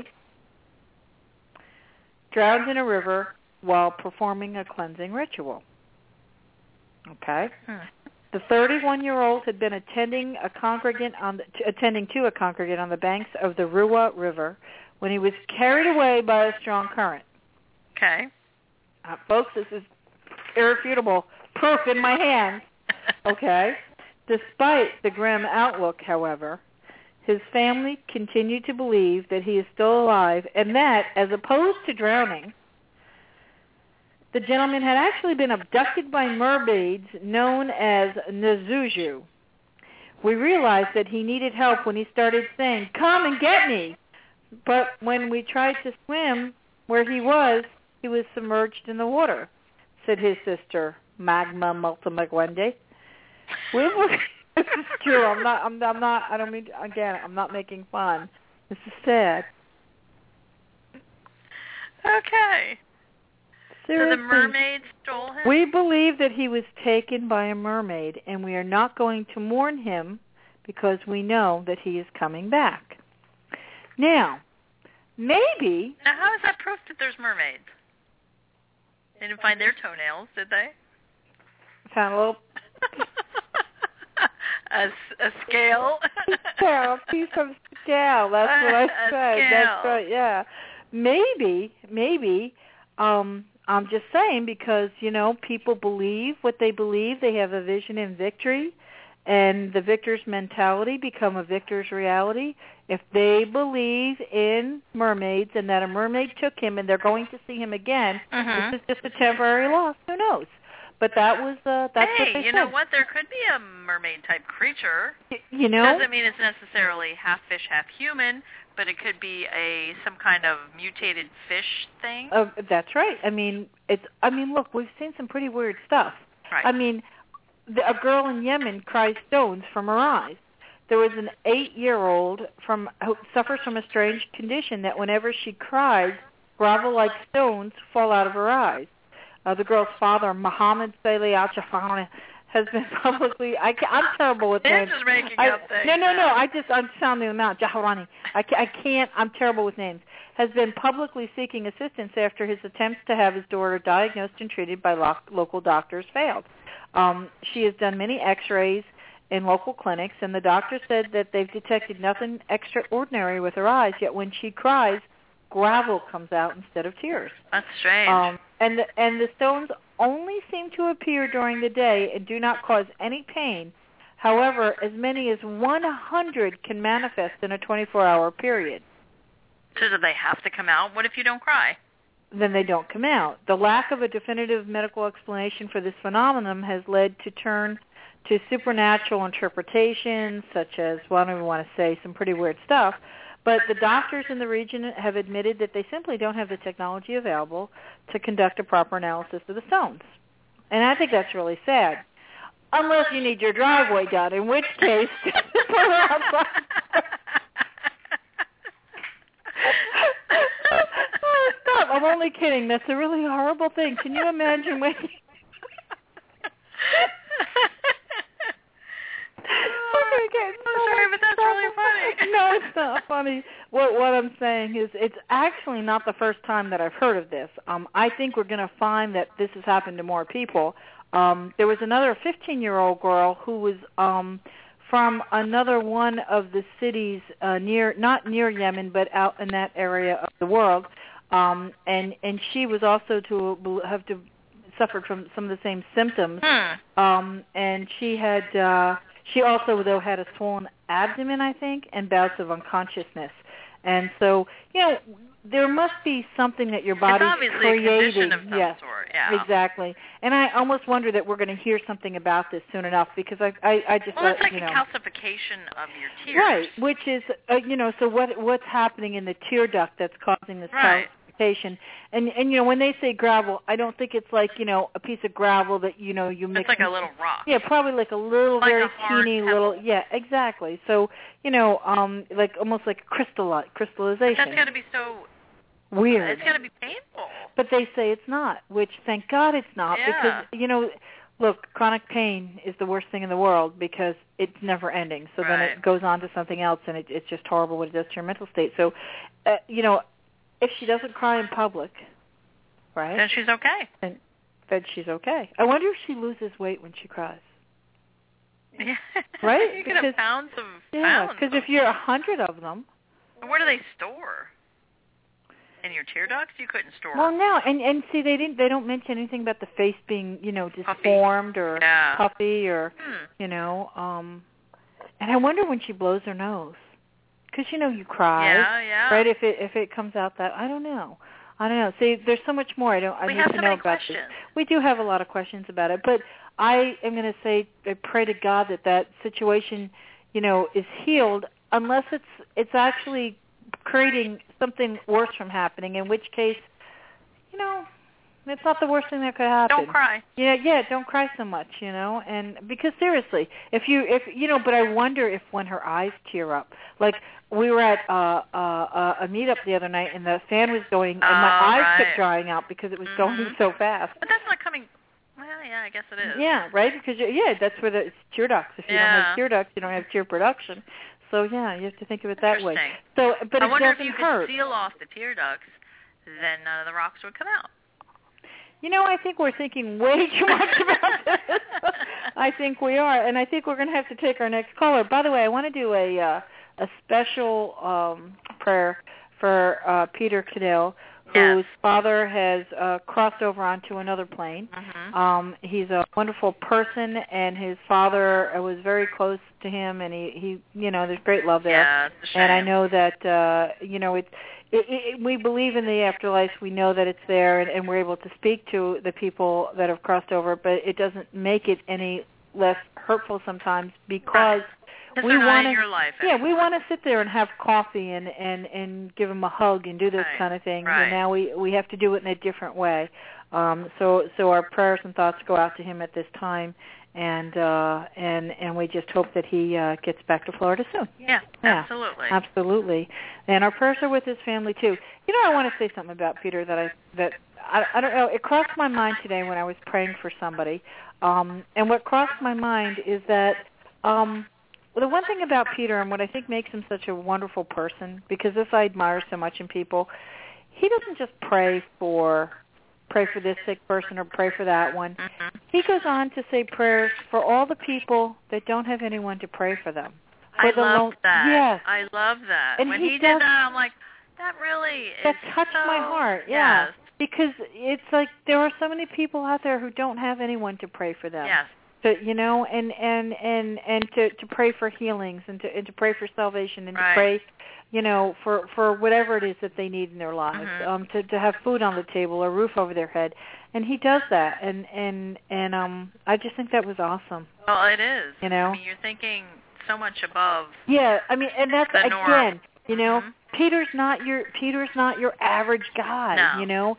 drowned in a river while performing a cleansing ritual, okay? The 31-year-old had been attending to a congregant on the banks of the Ruwa River when he was carried away by a strong current. Okay. Folks, this is irrefutable proof in my hand. Okay. Despite the grim outlook, however, his family continued to believe that he is still alive and that, as opposed to drowning, the gentleman had actually been abducted by mermaids known as Nzuzu. We realized that he needed help when he started saying, "Come and get me." But when we tried to swim where he was submerged in the water, said his sister, Magma Multimagwende. This is true. I'm not making fun. This is sad. Okay. Seriously. So the mermaid stole him? We believe that he was taken by a mermaid, and we are not going to mourn him because we know that he is coming back. Now, maybe... Now, how is that proof that there's mermaids? They didn't find their toenails, did they? Found a little... a scale? A piece of scale. That's what I said. Scale. That's right, yeah. Maybe, I'm just saying because, people believe what they believe. They have a vision in victory, and the victor's mentality become a victor's reality. If they believe in mermaids and that a mermaid took him and they're going to see him again, this is just a temporary loss. Who knows? But that's what they said. Hey, you know what? There could be a mermaid-type creature. You know? Doesn't mean it's necessarily half fish, half human, but it could be some kind of mutated fish thing. Oh, that's right. I mean, look, we've seen some pretty weird stuff. Right. I mean, a girl in Yemen cries stones from her eyes. There was an 8-year-old who suffers from a strange condition that whenever she cries, gravel-like stones fall out of her eyes. The girl's father, Mohammed Saleh Al-Jafari, has been publicly. I'm terrible with names. They're just making up things. No. I'm sounding them out. Jahrani. I can't. I'm terrible with names. Has been publicly seeking assistance after his attempts to have his daughter diagnosed and treated by local doctors failed. She has done many X-rays in local clinics, and the doctor said that they've detected nothing extraordinary with her eyes. Yet when she cries, gravel comes out instead of tears. That's strange. And the stones only seem to appear during the day and do not cause any pain. However, as many as 100 can manifest in a 24-hour period. So do they have to come out? What if you don't cry? Then they don't come out. The lack of a definitive medical explanation for this phenomenon has led to turn to supernatural interpretations, such as, well, I don't even want to say some pretty weird stuff, but the doctors in the region have admitted that they simply don't have the technology available to conduct a proper analysis of the stones. And I think that's really sad. Unless you need your driveway done, in which case, put her outside. Oh, stop. I'm only kidding. That's a really horrible thing. Can you imagine when... Sorry, but that's really funny. No, it's not funny. What I'm saying is it's actually not the first time that I've heard of this. I think we're going to find that this has happened to more people. There was another 15-year-old girl who was from another one of the cities not near Yemen, but out in that area of the world, and she was also to have suffered from some of the same symptoms. And she had. She also, though, had a swollen abdomen, I think, and bouts of unconsciousness. And so, there must be something that your body's creating. It's obviously a condition of some sort, yeah. Exactly. And I almost wonder that we're going to hear something about this soon enough because I just... Well, it's like a calcification of your tears. Right, which is, so what's happening in the tear duct that's causing this calcification? And when they say gravel, I don't think it's like, a piece of gravel that, you mix. It's like a little rock. Yeah, probably like a little, like very teeny little, yeah, exactly. So, like almost like crystallization. That's got to be so weird. It's got to be painful. But they say it's not, which thank God it's not, because, look, chronic pain is the worst thing in the world because it's never ending. So then it goes on to something else, and it's just horrible what it does to your mental state. So, if she doesn't cry in public, right? Then she's okay. And then she's okay. I wonder if she loses weight when she cries. Yeah. Right? You could have pounds of pounds. Yeah, because if you're 100 of them. Where do they store? In your tear ducts? You couldn't store. Well, no, and see, they don't mention anything about the face being, disformed or puffy or, and I wonder when she blows her nose. Because you cry, right? If it comes out that I don't know. See, there's so much more I need to know about this. We do have a lot of questions about it, but I am going to say, I pray to God that situation, is healed, unless it's actually creating something worse from happening. In which case, it's not the worst thing that could happen. Don't cry. Yeah, don't cry so much, and because seriously, but I wonder if when her eyes tear up, like we were at a meetup the other night and the fan was going and my eyes kept drying out because it was going so fast. But that's not coming, well, yeah, I guess it is. Yeah, right, because, that's where it's tear ducts. If you don't have tear ducts, you don't have tear production. So, you have to think of it that way. So, but I it wonder doesn't if you hurt. could seal off the tear ducts, then none of the rocks would come out. I think we're thinking way too much about this. I think we are, and I think we're going to have to take our next caller. By the way, I want to do a special prayer for Peter Cadell, whose father has crossed over onto another plane. He's a wonderful person, and his father was very close to him, and he there's great love there. Yeah, it's a shame. And I know that we believe in the afterlife. We know that it's there, and we're able to speak to the people that have crossed over, but it doesn't make it any less hurtful sometimes because we want in your life. Yeah, we want to sit there and have coffee and give him a hug and do those kind of things. Right. And now we have to do it in a different way. So our prayers and thoughts go out to him at this time, and we just hope that he gets back to Florida soon. Yeah, absolutely. Absolutely. And our prayers are with his family too. You know, I want to say something about Peter that I don't know. It crossed my mind today when I was praying for somebody, and what crossed my mind is that the one thing about Peter and what I think makes him such a wonderful person, because this I admire so much in people, he doesn't just pray for this sick person or pray for that one. Mm-hmm. He goes on to say prayers for all the people that don't have anyone to pray for them. I love that. Yes. I love that. And when he did that, I'm like, that really that touched my heart. Yeah. Yes. Because it's like there are so many people out there who don't have anyone to pray for them. Yes. So, you know, and to pray for healings and to pray for salvation and to pray, you know, for whatever it is that they need in their lives, to have food on the table, a roof over their head, and he does that, and I just think that was awesome. Well, it is. You know, I mean, you're thinking so much above. Yeah, I mean, and that's the norm. Again, you know, Peter's not your average guy. No. You know,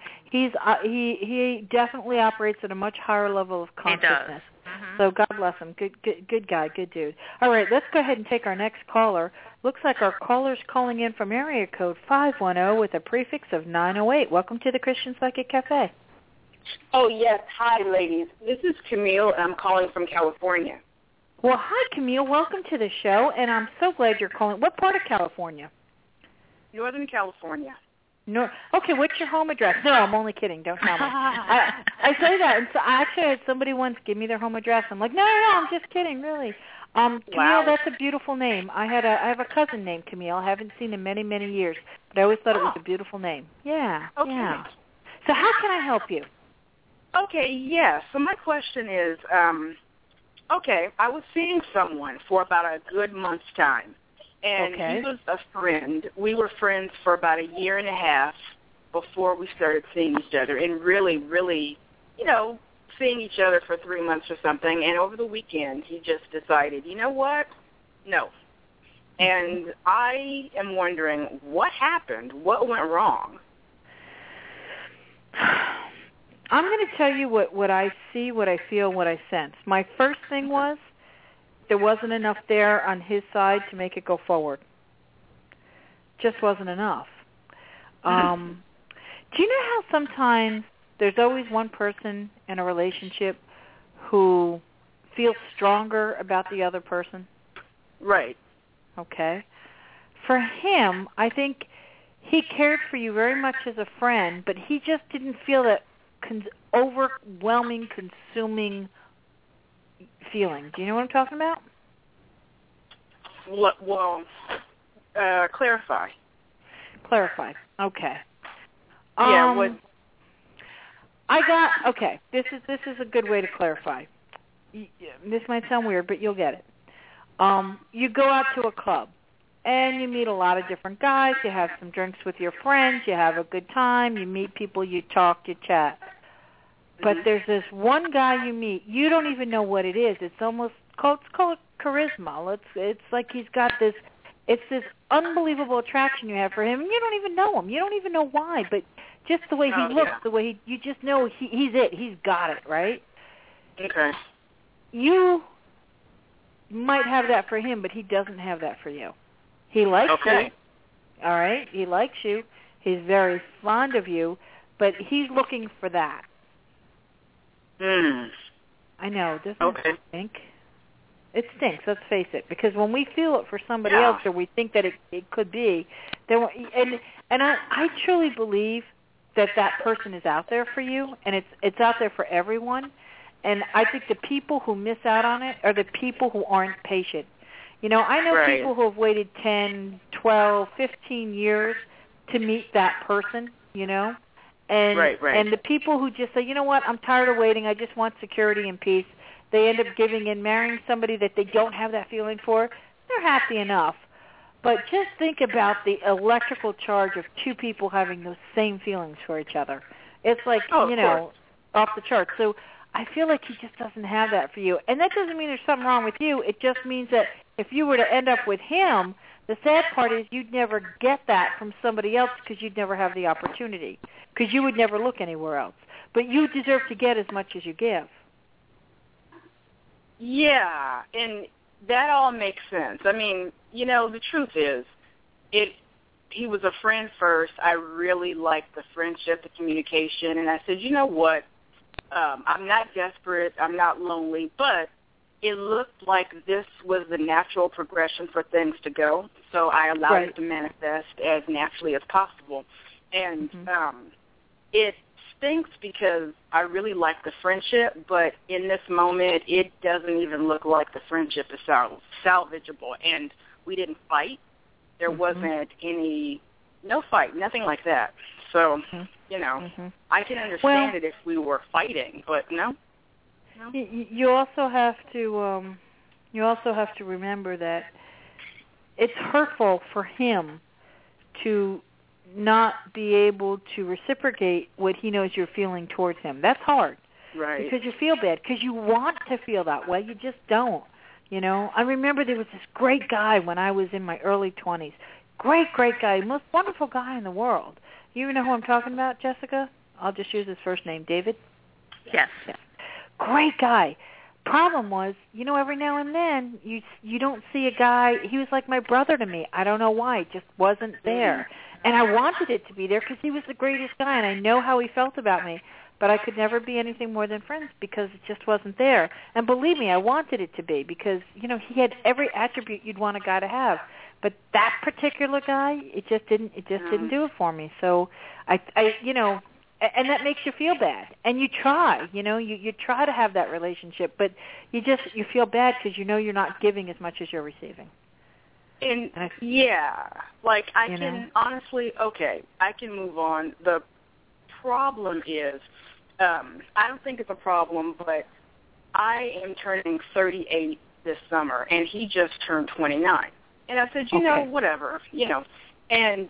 he definitely operates at a much higher level of consciousness. He does. So God bless him. Good guy, good dude. All right, let's go ahead and take our next caller. Looks like our caller's calling in from area code 510 with a prefix of 908. Welcome to the Christian Psychic Cafe. Oh, yes. Hi, ladies. This is Camille, and I'm calling from California. Well, hi, Camille. Welcome to the show, and I'm so glad you're calling. What part of California? Northern California. No. Okay, what's your home address? No, I'm only kidding. Don't tell me. I say that, and so I actually had somebody once give me their home address. I'm like, no, I'm just kidding, really. Camille, that's a beautiful name. I have a cousin named Camille. I haven't seen him many, many years, but I always thought it was a beautiful name. Yeah. Okay. Yeah. So how can I help you? Okay, yes. So my question is, okay, I was seeing someone for about a good month's time. And he was a friend. We were friends for about a year and a half before we started seeing each other, and really, really, you know, seeing each other for 3 months or something. And over the weekend, he just decided, you know what? No. And I am wondering, what happened? What went wrong? I'm going to tell you what I see, what I feel, what I sense. My first thing was, there wasn't enough there on his side to make it go forward. Just wasn't enough. Do you know how sometimes there's always one person in a relationship who feels stronger about the other person? Right. Okay. For him, I think he cared for you very much as a friend, but he just didn't feel that overwhelming, consuming feeling. Do you know what I'm talking about? Well, clarify. Clarify. Okay. Yeah. Okay. This is a good way to clarify. This might sound weird, but you'll get it. You go out to a club, and you meet a lot of different guys. You have some drinks with your friends. You have a good time. You meet people. You talk. You chat. But there's this one guy you meet. You don't even know what it is. It's called charisma. It's like he's got this. It's this unbelievable attraction you have for him, and you don't even know him. You don't even know why, but just the way he looks, the way you just know he's it. He's got it, right? Okay. You might have that for him, but he doesn't have that for you. He likes you. All right? He likes you. He's very fond of you, but he's looking for that. I know. Doesn't it stink? It stinks, let's face it, because when we feel it for somebody else or we think that it could be, then and I truly believe that person is out there for you, and it's out there for everyone. And I think the people who miss out on it are the people who aren't patient. You know, I know people who have waited 10, 12, 15 years to meet that person, you know. And and the people who just say, you know what, I'm tired of waiting, I just want security and peace, they end up giving in, marrying somebody that they don't have that feeling for. They're happy enough. But just think about the electrical charge of two people having those same feelings for each other. It's like, off the charts. So I feel like he just doesn't have that for you. And that doesn't mean there's something wrong with you. It just means that if you were to end up with him, the sad part is you'd never get that from somebody else because you'd never have the opportunity, because you would never look anywhere else. But you deserve to get as much as you give. Yeah, and that all makes sense. I mean, the truth is, he was a friend first. I really liked the friendship, the communication, and I said, you know what? I'm not desperate. I'm not lonely, but it looked like this was the natural progression for things to go. So I allowed it to manifest as naturally as possible. And it stinks because I really like the friendship, but in this moment, it doesn't even look like the friendship is salvageable. And we didn't fight. There wasn't no fight, nothing like that. So, I can understand it if we were fighting, but no. You also have to remember that it's hurtful for him to not be able to reciprocate what he knows you're feeling towards him. That's hard. Right. Because you feel bad, because you want to feel that way. You just don't. I remember there was this great guy when I was in my early 20s. Great guy, most wonderful guy in the world. You even know who I'm talking about, Jessica? I'll just use his first name, David. Yes. Great guy. Problem was, every now and then you don't see a guy. He was like my brother to me. I don't know why. It just wasn't there. And I wanted it to be there because he was the greatest guy, and I know how he felt about me. But I could never be anything more than friends because it just wasn't there. And believe me, I wanted it to be because, he had every attribute you'd want a guy to have. But that particular guy, it just didn't do it for me. So I and that makes you feel bad. And you try, you try to have that relationship, but you feel bad because you're not giving as much as you're receiving. And I can honestly, I can move on. The problem is, I don't think it's a problem, but I am turning 38 this summer, and he just turned 29. And I said, whatever, And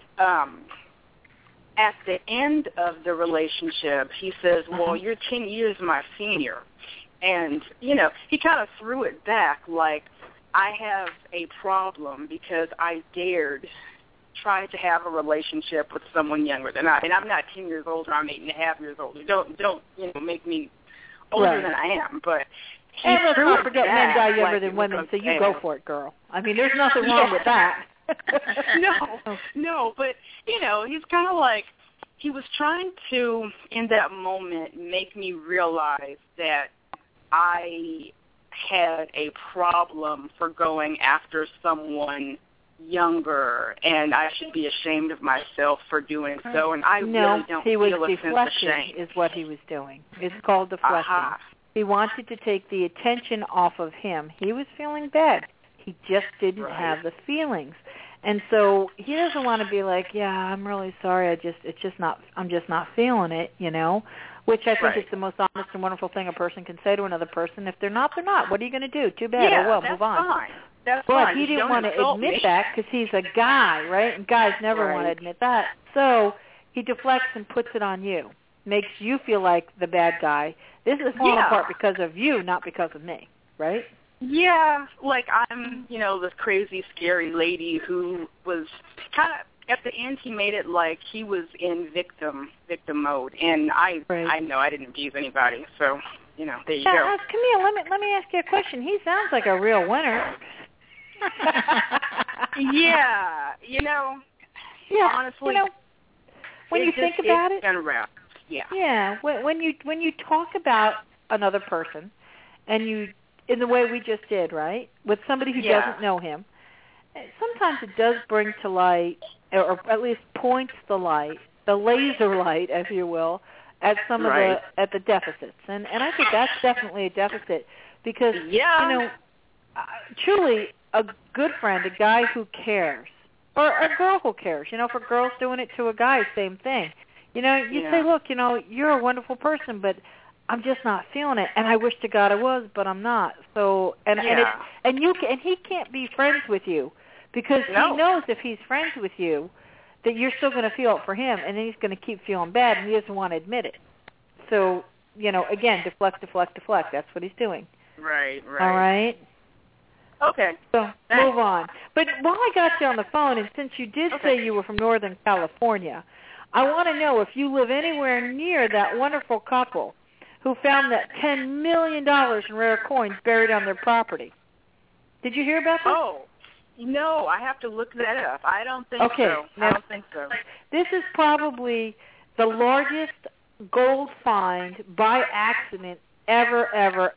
at the end of the relationship, he says, well, you're 10 years my senior. And, he kind of threw it back like I have a problem because I dared try to have a relationship with someone younger than I. And I'm not 10 years older. I'm 8.5 years older. Don't make me older than I am. But and let's not forget men die younger than women, so you go for it, girl. I mean, there's nothing wrong with that. No, but, he's kind of like, he was trying to, in that moment, make me realize that I had a problem for going after someone younger, and I should be ashamed of myself for doing so, and I really don't feel a sense of shame. Is what he was doing. It's called deflecting. He wanted to take the attention off of him. He was feeling bad. He just didn't have the feelings. And so he doesn't want to be like, yeah, I'm really sorry. I'm just not feeling it, which I think is the most honest and wonderful thing a person can say to another person. If they're not, they're not. What are you going to do? Too bad. Yeah, move on. Fine. That's but fine. He didn't want to admit that because he's a guy, right? And guys never want to admit that. So he deflects and puts it on you, makes you feel like the bad guy. This is falling apart because of you, not because of me, right? Yeah, like I'm, this crazy, scary lady who was kind of, at the end he made it like he was in victim mode, and I know I didn't abuse anybody, so, there you go. Camille, let me ask you a question. He sounds like a real winner. Yeah, honestly, when you think about it, when you talk about another person, and you, in the way we just did, right, with somebody who doesn't know him, sometimes it does bring to light, or at least points the light, the laser light, if you will, at some of the deficits, and I think that's definitely a deficit because truly a good friend, a guy who cares, or a girl who cares. For girls doing it to a guy, same thing. You say, look, you're a wonderful person, but I'm just not feeling it, and I wish to God I was, but I'm not. So, and he can't be friends with you because he knows if he's friends with you, that you're still going to feel it for him, and then he's going to keep feeling bad, and he doesn't want to admit it. So, again, deflect. That's what he's doing. Right. All right. Okay. So move on. But while I got you on the phone, and since you did say you were from Northern California, I want to know if you live anywhere near that wonderful couple who found that $10 million in rare coins buried on their property. Did you hear about that? Oh, no, I have to look that up. I don't think so. Now, I don't think so. This is probably the largest gold find by accident ever.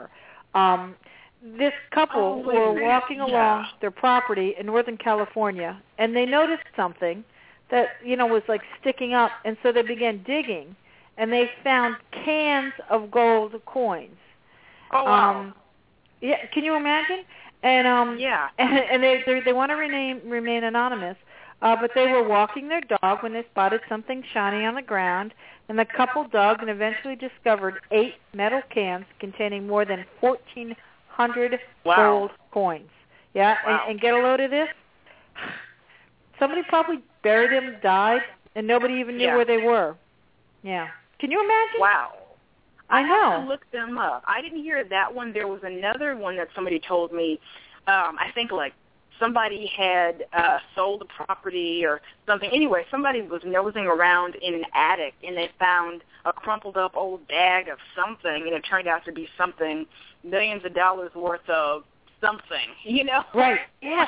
This couple were walking along their property in Northern California, and they noticed something that, was like sticking up, and so they began digging, and they found cans of gold coins. Oh, wow. Yeah, can you imagine? And and they want to remain anonymous, but they were walking their dog when they spotted something shiny on the ground, and the couple dug and eventually discovered 8 metal cans containing more than 1,400 gold coins. Yeah, and get a load of this. Somebody probably buried them, died, and nobody even knew where they were. Yeah. Can you imagine? Wow. I know. I have to look them up. I didn't hear that one. There was another one that somebody told me. I think like somebody had sold a property or something. Anyway, somebody was nosing around in an attic, and they found a crumpled up old bag of something, and it turned out to be something, millions of dollars worth of something, Right. Yeah.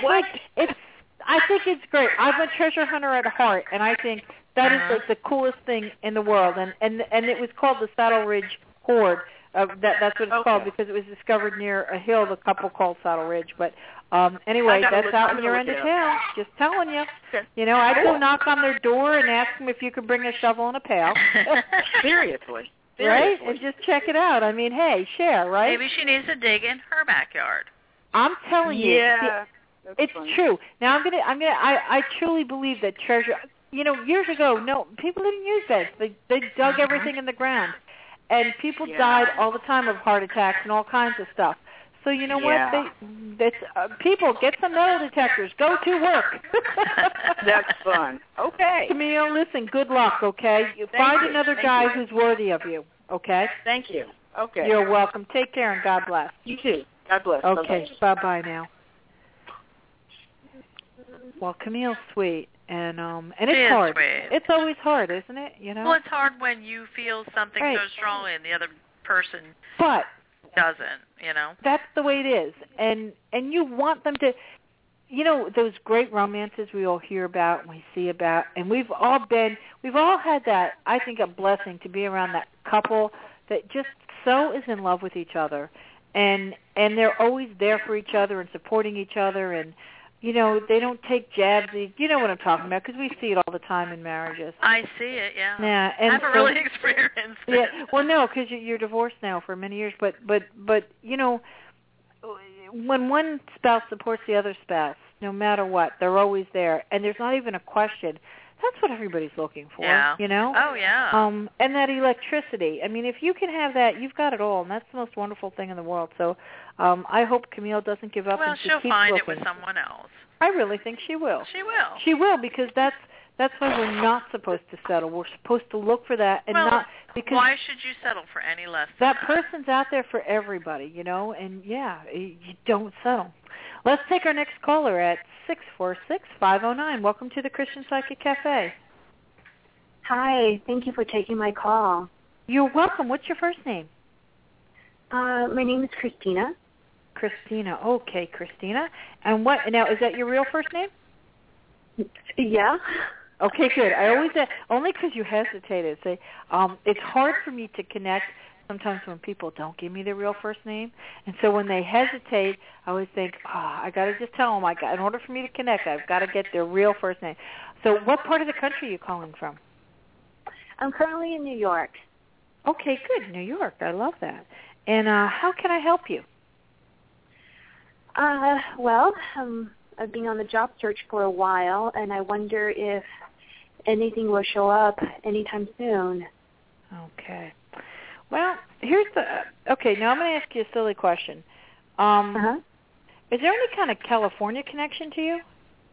I think it's great. I'm a treasure hunter at heart, and I think that is the coolest thing in the world. And it was called the Saddle Ridge Hoard. That's what it's called because it was discovered near a hill the couple called Saddle Ridge. But anyway, that's out in your end of town. Just telling you. I'd go knock on their door and ask them if you could bring a shovel and a pail. Seriously. Right? And just check it out. I mean, hey, share, right? Maybe she needs to dig in her backyard. I'm telling you. Yeah. It's true. Now I truly believe that treasure. Years ago, people didn't use that. They dug everything in the ground, and people died all the time of heart attacks and all kinds of stuff. So you know what? People get some metal detectors. Go to work. That's fun. Okay. Camille, listen. Good luck. Okay. Find another guy who's worthy of you. Okay. Thank you. Okay. You're welcome. Take care and God bless. You too. God bless. Okay. Bye now. Well, Camille's sweet, and it's hard. Sweet. It's always hard, isn't it? Well, it's hard when you feel something so strongly and the other person doesn't. That's the way it is, and you want them to. Those great romances we all hear about and we see about, and we've all had that. I think a blessing to be around that couple that just so is in love with each other, and they're always there for each other and supporting each other and. They don't take jabs. You know what I'm talking about because we see it all the time in marriages. I see it, yeah. Yeah, and I haven't really experienced it. Yeah, well, no, because you're divorced now for many years. But when one spouse supports the other spouse, no matter what, they're always there, and there's not even a question. That's what everybody's looking for, Oh, yeah. And that electricity. I mean, if you can have that, you've got it all, and that's the most wonderful thing in the world. So I hope Camille doesn't give up and she keeps looking. Well, she'll find it with someone else. I really think she will. She will. She will because that's why we're not supposed to settle. We're supposed to look for that and not because why should you settle for any less than that person's out there for everybody, and you don't settle. Let's take our next caller at 646-509. Welcome to the Christian Psychic Cafe. Hi, thank you for taking my call. You're welcome. What's your first name? My name is Christina. Christina. Okay, Christina. And now, is that your real first name? Yeah. Okay, good. I always only because you hesitated. Say, it's hard for me to connect sometimes when people don't give me their real first name, and so when they hesitate, I always think, I got to just tell them. In order for me to connect, I've got to get their real first name. So, what part of the country are you calling from? I'm currently in New York. Okay, good. New York. I love that. And how can I help you? Well, I've been on the job search for a while, and I wonder if anything will show up anytime soon. Okay. Well, now I'm going to ask you a silly question. Is there any kind of California connection to you?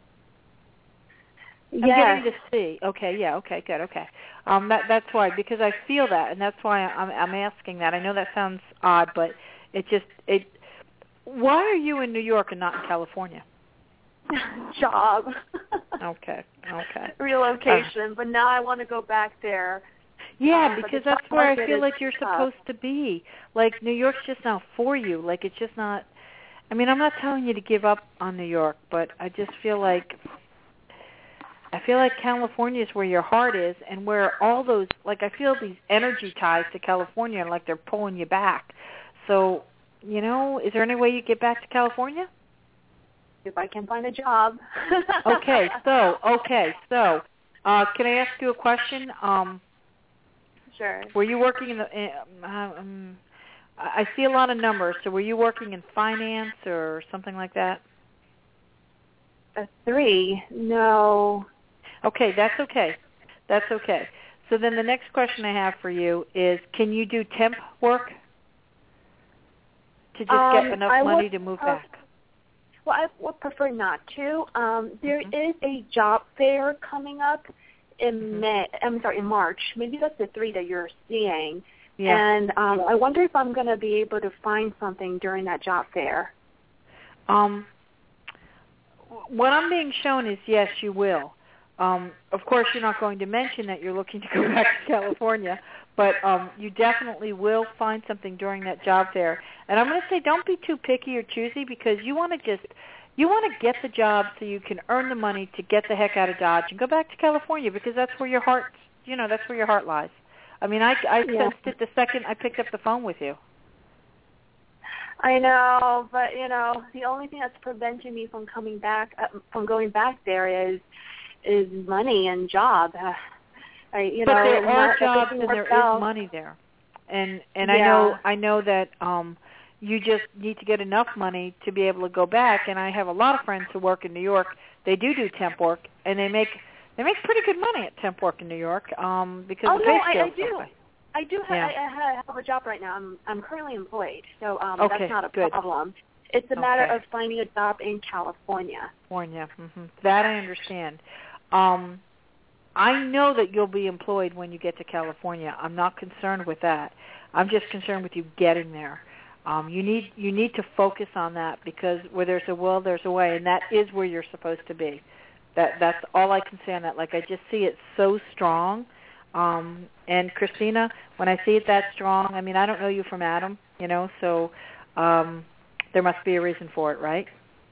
Yeah. I'm getting to see. Okay, yeah, okay, good, okay. That's why, because I feel that, and that's why I'm asking that. I know that sounds odd, but Why are you in New York and not in California? Job. Okay. Relocation, but now I want to go back there. Yeah, because that's where I feel like you're supposed to be. Like, New York's just not for you. Like, it's just not. I mean, I'm not telling you to give up on New York, but I just feel like California is where your heart is, and where all those, like, I feel these energy ties to California, like they're pulling you back. So, you know, is there any way you get back to California? If I can find a job. Okay, so, can I ask you a question? Sure. Were you working in the? I see a lot of numbers. So, were you working in finance or something like that? A 3? No. Okay, that's okay. So then the next question I have for you is, can you do temp work to just get enough money to move back? Well, I would prefer not to. There is a job fair coming up in March. Maybe that's the 3 that you're seeing. Yeah. And I wonder if I'm going to be able to find something during that job fair. What I'm being shown is yes, you will. Of course, you're not going to mention that you're looking to go back to California, but you definitely will find something during that job fair. And I'm going to say, don't be too picky or choosy, because you want to get the job so you can earn the money to get the heck out of Dodge and go back to California, because that's where your heart, that's where your heart lies. I mean, I sensed it the second I picked up the phone with you. I know, but the only thing that's preventing me from going back there is money and job. But there are jobs and there is money there, and I know that you just need to get enough money to be able to go back. And I have a lot of friends who work in New York. They do temp work, and they make pretty good money at temp work in New York because the pay scale is so high. I do have, I have a job right now. I'm currently employed, so okay, that's not a good. problem. It's a matter of finding a job in California. That I understand. I know that you'll be employed when you get to California. I'm not concerned with that. I'm just concerned with you getting there. You need to focus on that, because where there's a will, there's a way, and that is where you're supposed to be. That's all I can say on that. Like, I just see it so strong. And Christina, when I see it that strong, I mean, I don't know you from Adam, so there must be a reason for it, right?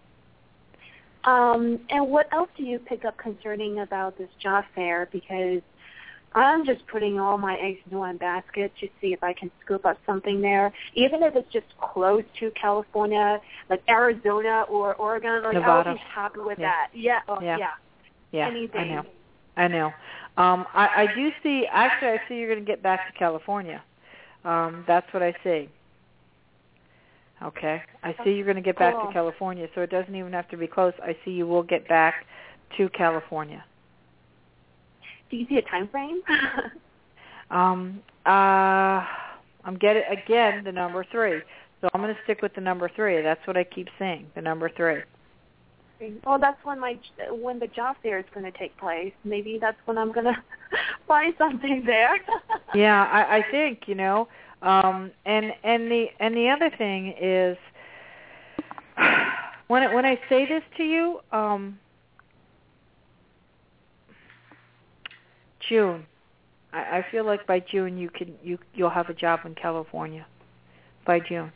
And what else do you pick up concerning about this job fair? Because I'm just putting all my eggs in one basket to see if I can scoop up something there, even if it's just close to California, like Arizona or Oregon. Like, Nevada. I'll be happy with that. Yeah. Anything. I know. I do see. Actually, I see you're going to get back to California. That's what I see. Okay. I see you're going to get back to California, so it doesn't even have to be close. I see you will get back to California. Do you see a time frame? I'm getting, again, the number 3. So I'm going to stick with the number 3. That's what I keep saying, the number 3. Well, that's when the job fair is going to take place. Maybe that's when I'm going to find something there. Yeah, I think, and the other thing is, when I say this to you, June, I feel like by June you'll have a job in California. By June.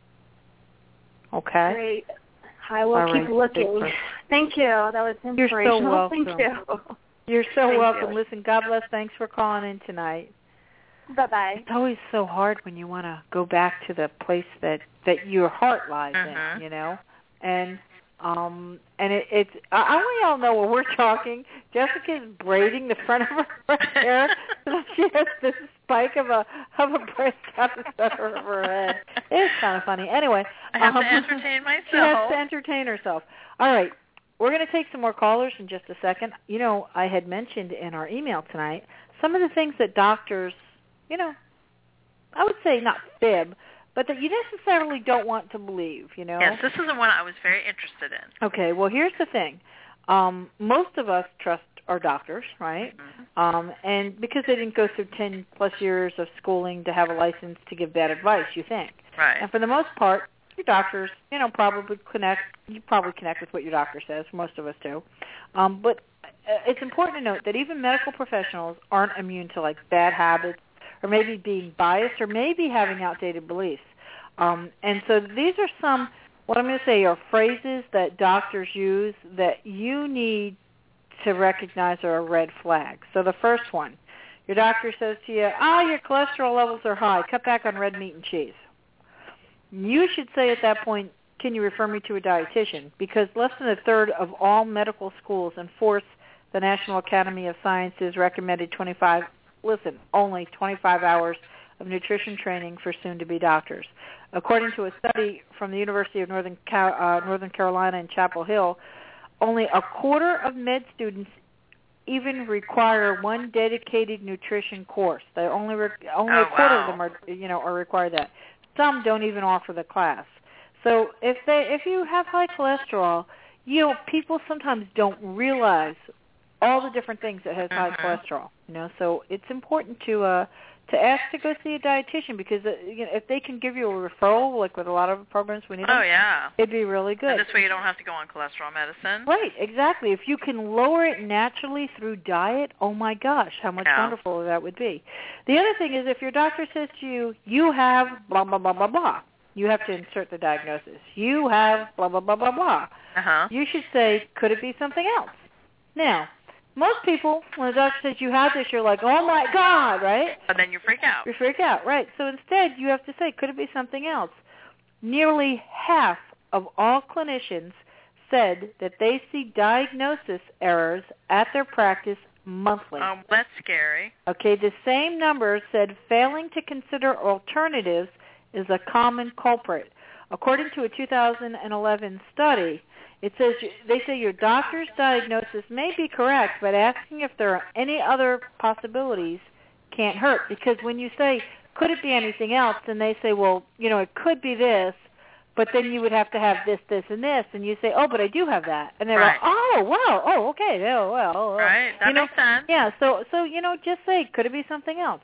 Okay. Great. I will keep looking. Thank you. That was inspirational. You're so welcome. Thank you. You're so welcome. Listen, God bless. Thanks for calling in tonight. Bye-bye. It's always so hard when you want to go back to the place that your heart lies in, And it's I want y'all know when we're talking, Jessica's braiding the front of her hair so that she has this spike of a braid at the center of her head. It's kind of funny. Anyway, I have to entertain myself. She has to entertain herself. All right. We're going to take some more callers in just a second. I had mentioned in our email tonight some of the things that doctors, I would say not fib, but that you necessarily don't want to believe, Yes, this is the one I was very interested in. Okay, well, here's the thing. Most of us trust our doctors, right? And because they didn't go through 10-plus years of schooling to have a license to give bad advice, you think. Right. And for the most part, your doctors, probably connect with what your doctor says. Most of us do. But it's important to note that even medical professionals aren't immune to like bad habits or maybe being biased or maybe having outdated beliefs. And so these are some, what I'm going to say, are phrases that doctors use that you need to recognize are a red flag. So the first one, your doctor says to you, your cholesterol levels are high. Cut back on red meat and cheese. You should say at that point, can you refer me to a dietitian? Because less than a third of all medical schools enforce the National Academy of Sciences recommended only 25 hours of nutrition training for soon-to-be doctors. According to a study from the University of Northern Carolina in Chapel Hill, only a quarter of med students even require one dedicated nutrition course. They only a quarter of them are required that. Some don't even offer the class. So if you have high cholesterol, people sometimes don't realize all the different things that has high cholesterol. So it's important to ask to go see a dietitian because if they can give you a referral, like with a lot of programs we need, it'd be really good. And this way you don't have to go on cholesterol medicine. Right, exactly. If you can lower it naturally through diet, oh my gosh, how much wonderful that would be. The other thing is if your doctor says to you, you have blah, blah, blah, blah, blah, you have to insert the diagnosis. You have blah, blah, blah, blah, blah. You should say, could it be something else? Now, most people, when the doctor says you have this, you're like, oh, my God, right? And then you freak out. You freak out, right. So instead, you have to say, could it be something else? Nearly half of all clinicians said that they see diagnosis errors at their practice monthly. Oh, that's scary. Okay, the same number said failing to consider alternatives is a common culprit. According to a 2011 study, they say your doctor's diagnosis may be correct, but asking if there are any other possibilities can't hurt. Because when you say, could it be anything else, and they say, well, it could be this, but then you would have to have this, this, and this, and you say, oh, but I do have that. And they're like, oh, wow, oh, okay, oh, well. Right, that makes sense. Yeah, so just say, could it be something else?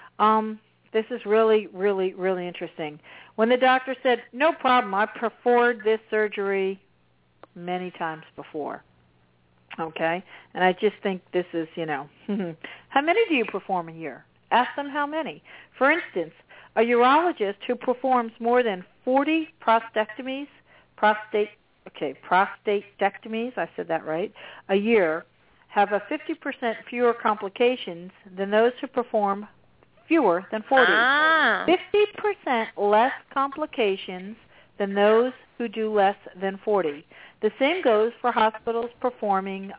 This is really, really, really interesting. When the doctor said, no problem, I performed this surgery many times before, okay? And I just think this is, how many do you perform a year? Ask them how many. For instance, a urologist who performs more than 40 prostatectomies, I said that right, a year, have a 50% fewer complications than those who perform fewer than 40. 50% less complications than those who do less than 40. The same goes for hospitals performing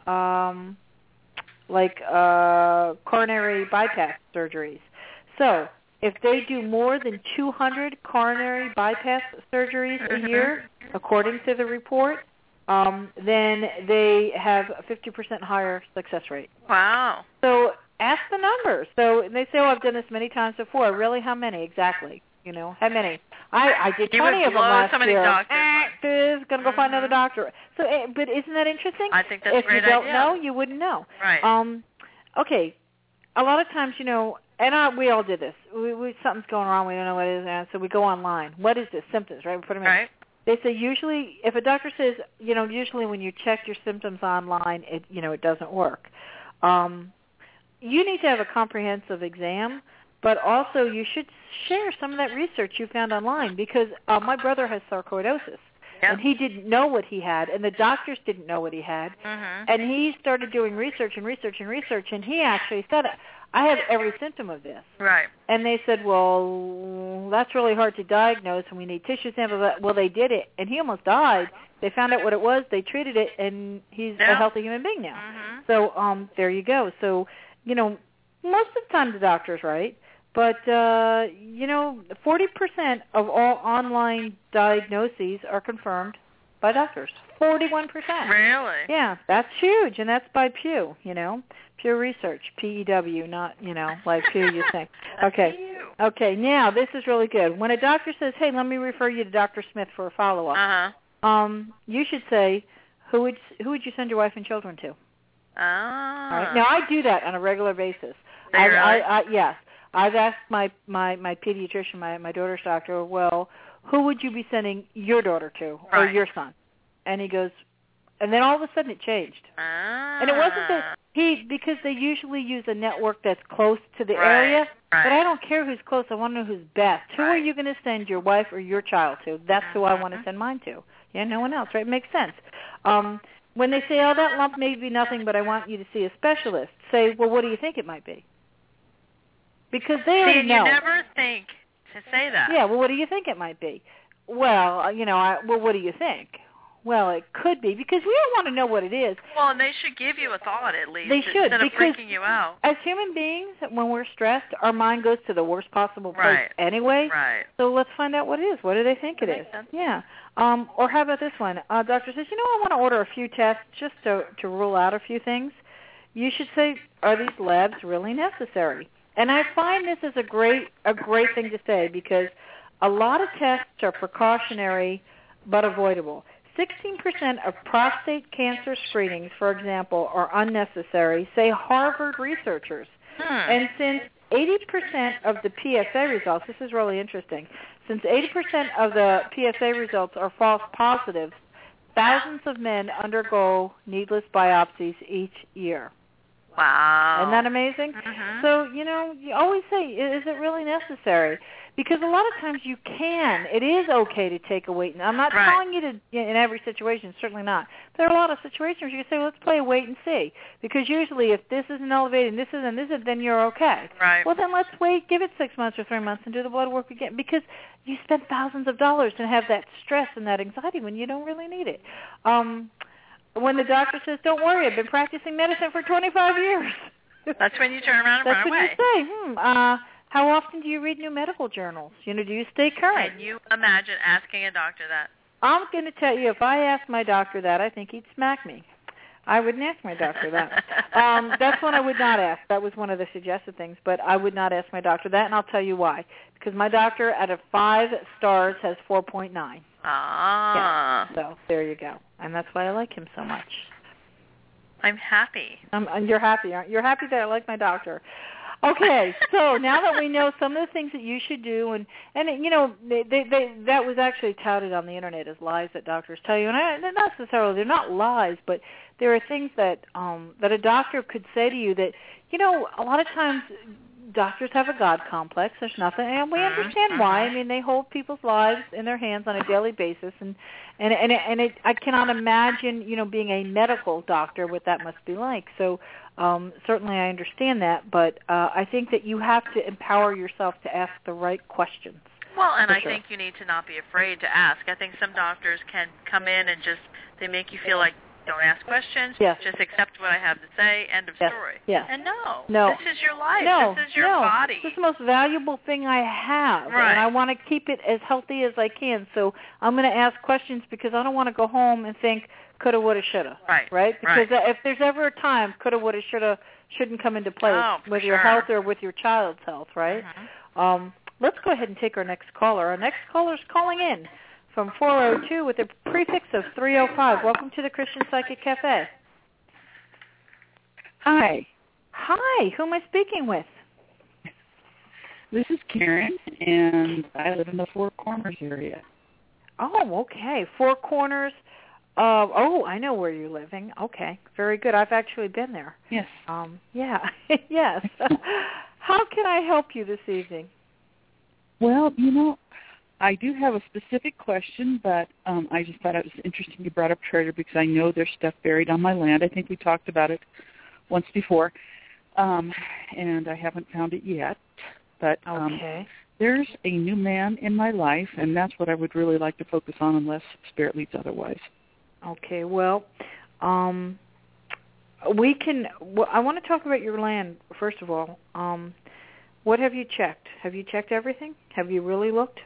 coronary bypass surgeries. So if they do more than 200 coronary bypass surgeries a year, according to the report, then they have a 50% higher success rate. Wow. So ask the numbers. So they say, I've done this many times before. Really, how many exactly? How many? I did 20 of them last year. Is going to go find another doctor. So, but isn't that interesting? I think that's a great idea. If you don't know, you wouldn't know. Right. Okay. A lot of times, and we all did this. Something's going wrong. We don't know what it is, and so we go online. What is this? Symptoms, right? We put them in. Right. They say usually, if a doctor says, usually when you check your symptoms online, it doesn't work. You need to have a comprehensive exam. But also you should share some of that research you found online because my brother has sarcoidosis. And he didn't know what he had, and the doctors didn't know what he had. And he started doing research, and he actually said, I have every symptom of this. Right. And they said, well, that's really hard to diagnose, and we need tissue samples. Well, they did it, and he almost died. They found out what it was, they treated it, and he's a healthy human being now. So there you go. So, most of the time the doctor's right. But, 40% of all online diagnoses are confirmed by doctors. 41%. Really? Yeah, that's huge, and that's by Pew, Pew Research, P-E-W, not, like Pew you think. Okay. Okay, now this is really good. When a doctor says, hey, let me refer you to Dr. Smith for a follow-up, you should say, who would you send your wife and children to? All right. Now, I do that on a regular basis. Really? Yes. I've asked my pediatrician, my daughter's doctor, well, who would you be sending your daughter to or your son? And he goes, and then all of a sudden it changed. And it wasn't that because they usually use a network that's close to the area, but I don't care who's close. I want to know who's best. Who are you going to send your wife or your child to? That's who I want to send mine to. Yeah, no one else, right? It makes sense. When they say, oh, that lump may be nothing, but I want you to see a specialist, say, well, what do you think it might be? Because they already know. You never think to say that. Yeah, well, what do you think it might be? Well, well, what do you think? Well, it could be, because we don't want to know what it is. Well, and they should give you a thought at least. They should, instead of freaking you out. As human beings, when we're stressed, our mind goes to the worst possible place anyway. Right. So let's find out what it is. What do they think it is? Yeah. Or how about this one? Doctor says, I want to order a few tests just to rule out a few things. You should say, are these labs really necessary? And I find this is a great thing to say, because a lot of tests are precautionary but avoidable. 16% of prostate cancer screenings, for example, are unnecessary, say Harvard researchers. And since 80% of the PSA results, this is really interesting, since 80% of the PSA results are false positives, thousands of men undergo needless biopsies each year. Wow. Isn't that amazing? So, you always say, is it really necessary? Because a lot of times you can. It is okay to take a wait. And I'm not telling you to in every situation, certainly not. There are a lot of situations where you can say, well, let's play a wait and see. Because usually if this isn't elevated and this isn't, then you're okay. Right. Well, then let's wait, give it 6 months or 3 months and do the blood work again. Because you spend thousands of dollars and have that stress and that anxiety when you don't really need it. When the doctor says, don't worry, I've been practicing medicine for 25 years. That's when you turn around and run away. That's when you say, how often do you read new medical journals? Do you stay current? Can you imagine asking a doctor that? I'm going to tell you, if I asked my doctor that, I think he'd smack me. I wouldn't ask my doctor that. That's one I would not ask. That was one of the suggested things, but I would not ask my doctor that, and I'll tell you why. Because my doctor, out of 5 stars, has 4.9. Yeah, so there you go. And that's why I like him so much. I'm happy. You're happy, aren't you? You're happy that I like my doctor. Okay, so now that we know some of the things that you should do, and that was actually touted on the internet as lies that doctors tell you, and not necessarily, they're not lies, but there are things that a doctor could say to you that, a lot of times doctors have a God complex. There's nothing, and we understand why. I mean, they hold people's lives in their hands on a daily basis, and I cannot imagine, being a medical doctor, what that must be like. So certainly I understand that, but I think that you have to empower yourself to ask the right questions. Well, and I think you need to not be afraid to ask. I think some doctors can come in and they make you feel like, don't ask questions, just accept what I have to say, end of story. Yes. And no, this is your life. This is your body. This is the most valuable thing I have, and I want to keep it as healthy as I can. So I'm going to ask questions because I don't want to go home and think, coulda, woulda, shoulda. Right? Because if there's ever a time, coulda, woulda, shoulda shouldn't come into play with your health or with your child's health, right? Let's go ahead and take our next caller. Our next caller is calling in from 402 with a prefix of 305. Welcome to the Christian Psychic Cafe. Hi. Hi. Who am I speaking with? This is Karen, and I live in the Four Corners area. Oh, okay. Four Corners. I know where you're living. Okay. Very good. I've actually been there. Yes. Yeah. Yes. How can I help you this evening? Well, I do have a specific question, but I just thought it was interesting you brought up treasure because I know there's stuff buried on my land. I think we talked about it once before, and I haven't found it yet. But there's a new man in my life, and that's what I would really like to focus on unless Spirit leads otherwise. Okay, well, I want to talk about your land, first of all. What have you checked? Have you checked everything? Have you really looked?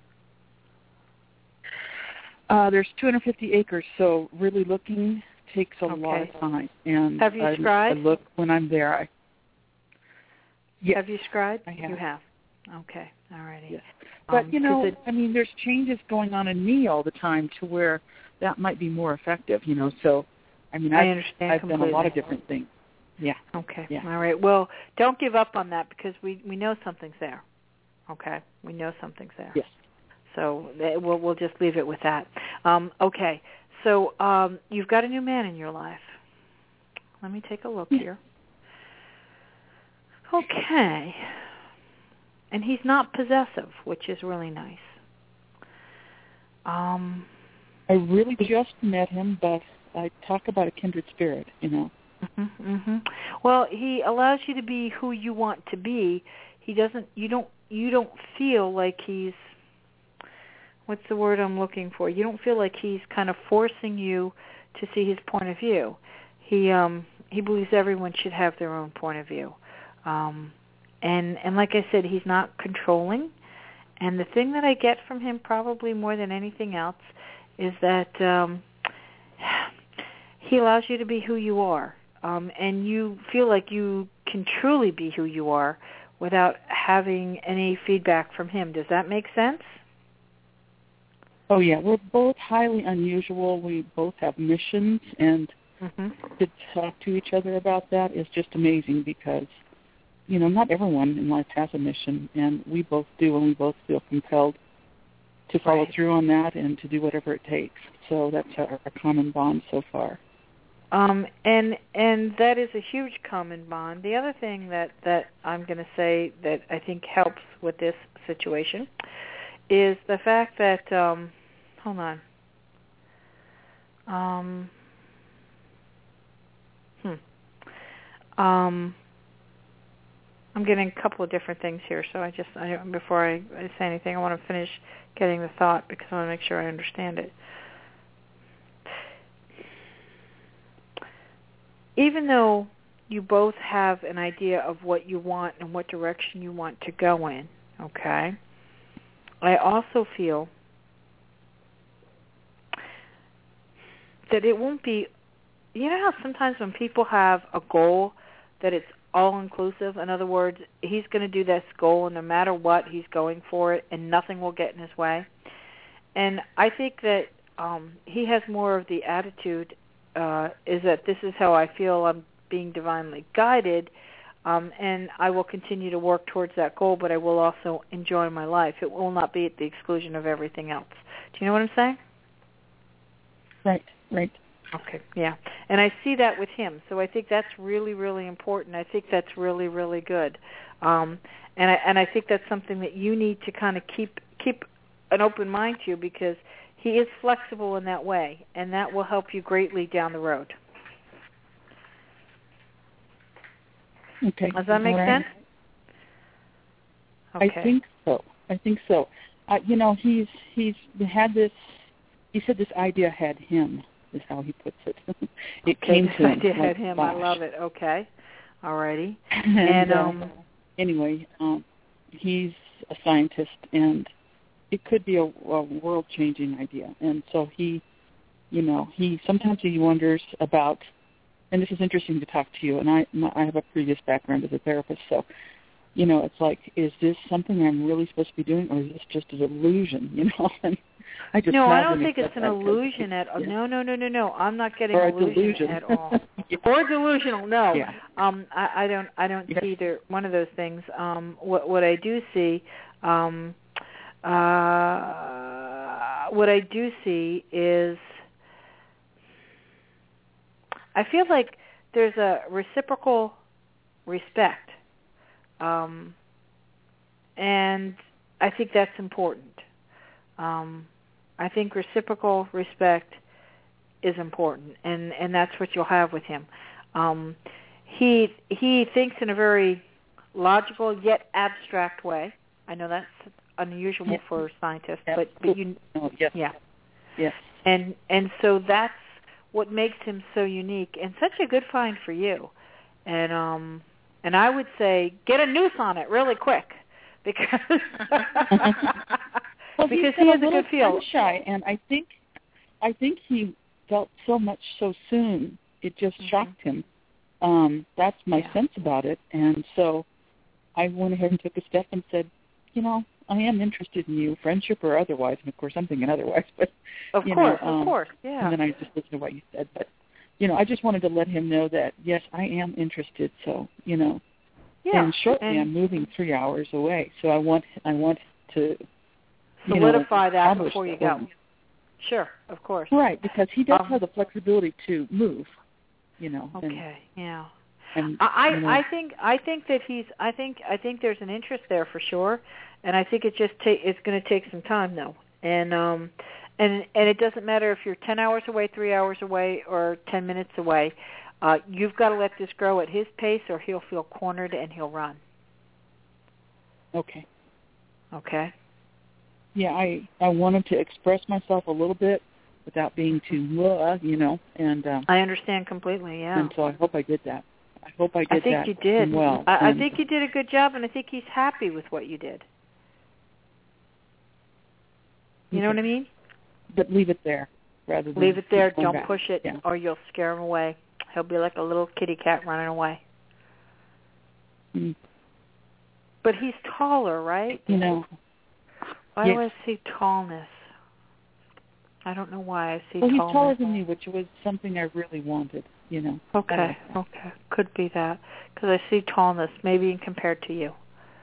There's 250 acres, so really looking takes a lot of time. And have you scribed? I look when I'm there. Yes. Have you scribed? I have. You have. Okay. All righty. Yes. But, there's changes going on in me all the time to where that might be more effective, So, I understand I've completely. done a lot of different things. Yeah. Okay. Yeah. All right. Well, don't give up on that because we know something's there. Okay? We know something's there. Yes. So we'll just leave it with that. Okay. So you've got a new man in your life. Let me take a look here. Okay. And he's not possessive, which is really nice. I really just met him, but I talk about a kindred spirit, you know. Well, he allows you to be who you want to be. He doesn't. You don't feel like he's. What's the word I'm looking for? You don't feel like he's kind of forcing you to see his point of view. He believes everyone should have their own point of view. And like I said, he's not controlling. And the thing that I get from him probably more than anything else is that he allows you to be who you are. And you feel like you can truly be who you are without having any feedback from him. Does that make sense? Oh, yeah. We're both highly unusual. We both have missions, and to talk to each other about that is just amazing because, you know, not everyone in life has a mission, and we both do, and we both feel compelled to follow through on that and to do whatever it takes. So that's our common bond so far. And that is a huge common bond. The other thing that I'm going to say that I think helps with this situation is the fact that, hold on. I'm getting a couple of different things here, so before I say anything, I want to finish getting the thought because I want to make sure I understand it. Even though you both have an idea of what you want and what direction you want to go in, okay, I also feel that it won't be, you know how sometimes when people have a goal that it's all-inclusive, in other words, he's going to do this goal and no matter what, he's going for it and nothing will get in his way. And I think that he has more of the attitude is that this is how I feel I'm being divinely guided, and I will continue to work towards that goal, but I will also enjoy my life. It will not be at the exclusion of everything else. Do you know what I'm saying? Right. Okay, yeah. And I see that with him, so I think that's really, really important. I think that's really, really good. And I think that's something that you need to kind of keep an open mind to because he is flexible in that way, and that will help you greatly down the road. Okay. Does that make sense? Okay. I think so. You know, he's had this. He said this idea had him. Is how he puts it. It came to him. This idea had him. I love it. Okay. Alrighty. And anyway, he's a scientist, and it could be a world-changing idea. And so he sometimes he wonders about, and this is interesting to talk to you, and I have a previous background as a therapist, so, you know, it's like, is this something I'm really supposed to be doing, or is this just an illusion, you know? And I don't think it's an illusion at all. Yeah. No. I'm not getting or illusion at all. Yeah. Or delusional, no. Yeah. I don't see either one of those things. What I do see is I feel like there's a reciprocal respect. And I think that's important. I think reciprocal respect is important, and that's what you'll have with him. He thinks in a very logical yet abstract way. I know that's unusual for scientists, but you, yes. And so that's what makes him so unique and such a good find for you. And I would say get a noose on it really quick because. Well, because he has a good feel. Shy, and I think he felt so much so soon. It just shocked him. That's my sense about it, and so I went ahead and took a step and said, you know, I am interested in you, friendship or otherwise. And of course, I'm thinking otherwise, but of course, yeah. And then I just listened to what you said, but you know, I just wanted to let him know that yes, I am interested. So you know, and shortly I'm moving 3 hours away, so I want to solidify that before you go. Sure, of course. Right, because he does have the flexibility to move, Okay, yeah. And, I think that I think there's an interest there for sure, and I think it's going to take some time though, and it doesn't matter if you're 10 hours away, 3 hours away, or 10 minutes away. You've got to let this grow at his pace, or he'll feel cornered and he'll run. Okay. Okay. Yeah, I wanted to express myself a little bit without being too, and I understand completely. Yeah. And so I hope I did that. I think you did. Well, I think you did a good job, and I think he's happy with what you did. You know what I mean? But leave it there, rather than leave it there. Don't back. Push it, or you'll scare him away. He'll be like a little kitty cat running away. Mm. But he's taller, right? Why do I see tallness? I don't know why I see tallness. Well, he's taller than me, which was something I really wanted, Okay, could be that. Because I see tallness, maybe compared to you.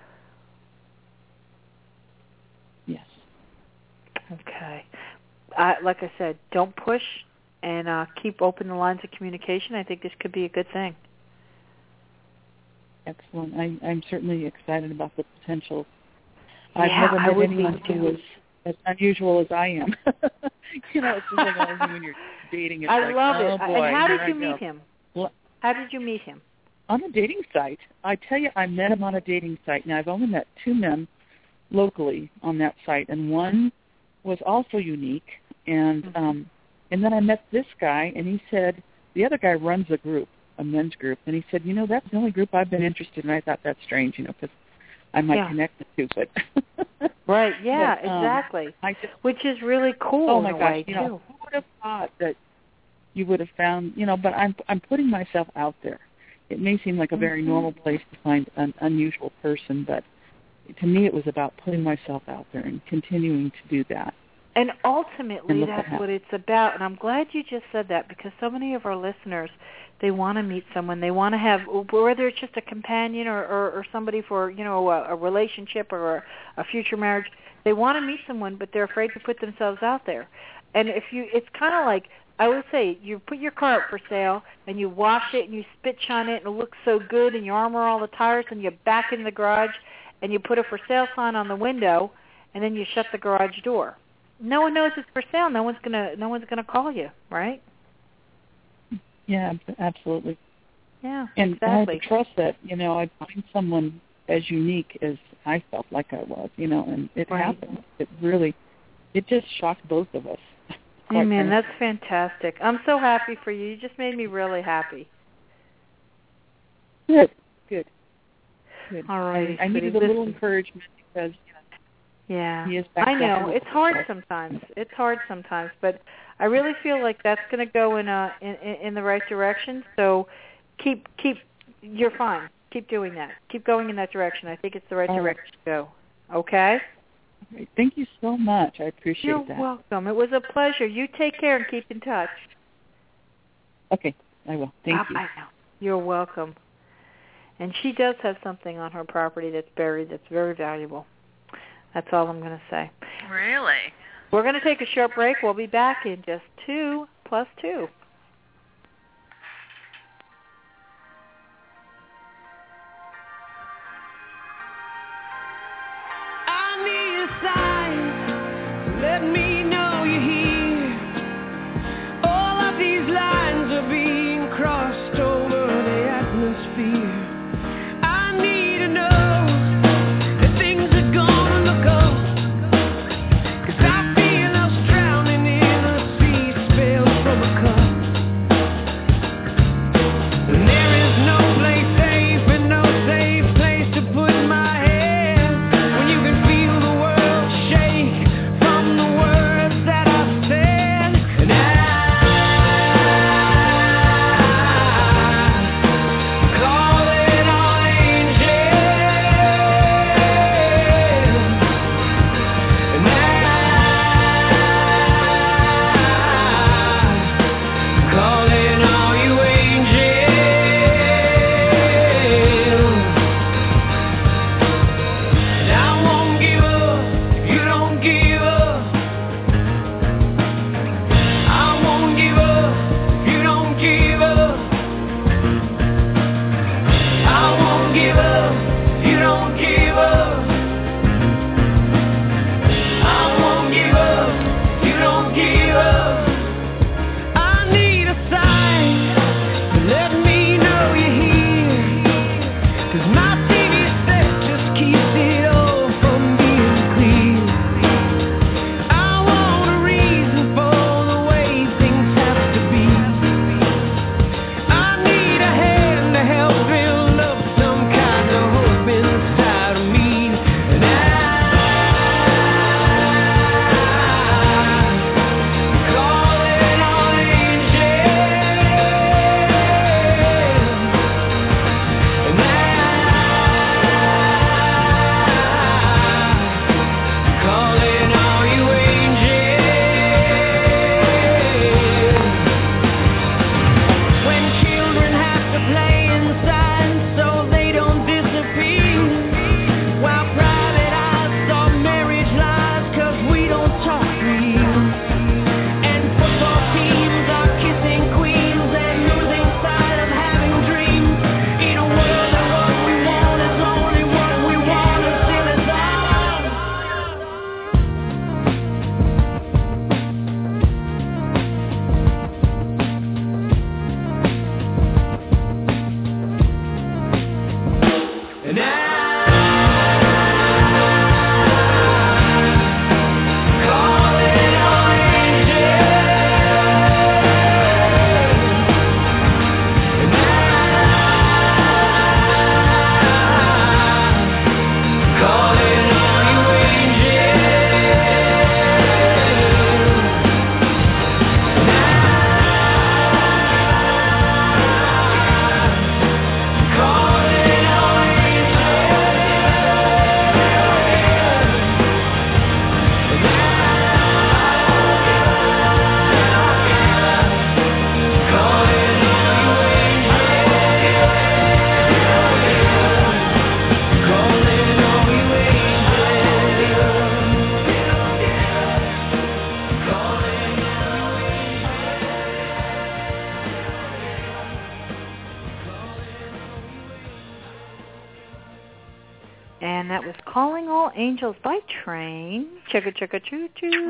Yes. Okay. Like I said, don't push, and keep open the lines of communication. I think this could be a good thing. Excellent. I'm certainly excited about the potential. I've never met anyone who was as unusual as I am. It's just like when you're dating. It's I love it. Boy, and how did you meet him? How did you meet him? On a dating site. I tell you, I met him on a dating site. Now, I've only met 2 men locally on that site, and one was also unique. And and then I met this guy, and he said, the other guy runs a group, a men's group, and he said, that's the only group I've been interested in. I thought that's strange, because I might connect the two, but right, yeah, but, exactly. Which is really cool. Oh my in a gosh, way, who too. would have thought that you would have found, but I'm putting myself out there. It may seem like a very normal place to find an unusual person, but to me it was about putting myself out there and continuing to do that. And ultimately, that's what it's about. And I'm glad you just said that, because so many of our listeners, they want to meet someone. They want to have, whether it's just a companion or somebody for, a relationship or a future marriage, they want to meet someone, but they're afraid to put themselves out there. And it's kind of like, I would say, you put your car up for sale, and you wash it, and you spit shine it, and it looks so good, and you armor all the tires, and you back in the garage, and you put a for sale sign on the window, and then you shut the garage door. No one knows it's for sale. No one's gonna call you, right? Yeah, absolutely. Yeah, and exactly. I have to trust that, I'd find someone as unique as I felt like I was, and it happened. It just shocked both of us. Amen. That's fantastic. I'm so happy for you. You just made me really happy. Good. All right. I needed a little encouragement because, yeah, he is back. I know it's hard sometimes. But I really feel like that's going to go in the right direction. So keep. You're fine. Keep doing that. Keep going in that direction. I think it's the right direction to go. Okay. Great. Thank you so much. I appreciate that. You're welcome. It was a pleasure. You take care and keep in touch. Okay, I will. Thank you. Bye now. You're welcome. And she does have something on her property that's buried that's very valuable. That's all I'm going to say. Really? We're going to take a short break. We'll be back in just 2 plus 2. I need a sign. Let me know you're here. All of these lines are being crossed over the atmosphere. From a cup. And that was Calling All Angels by Train. Chugga chugga choo choo.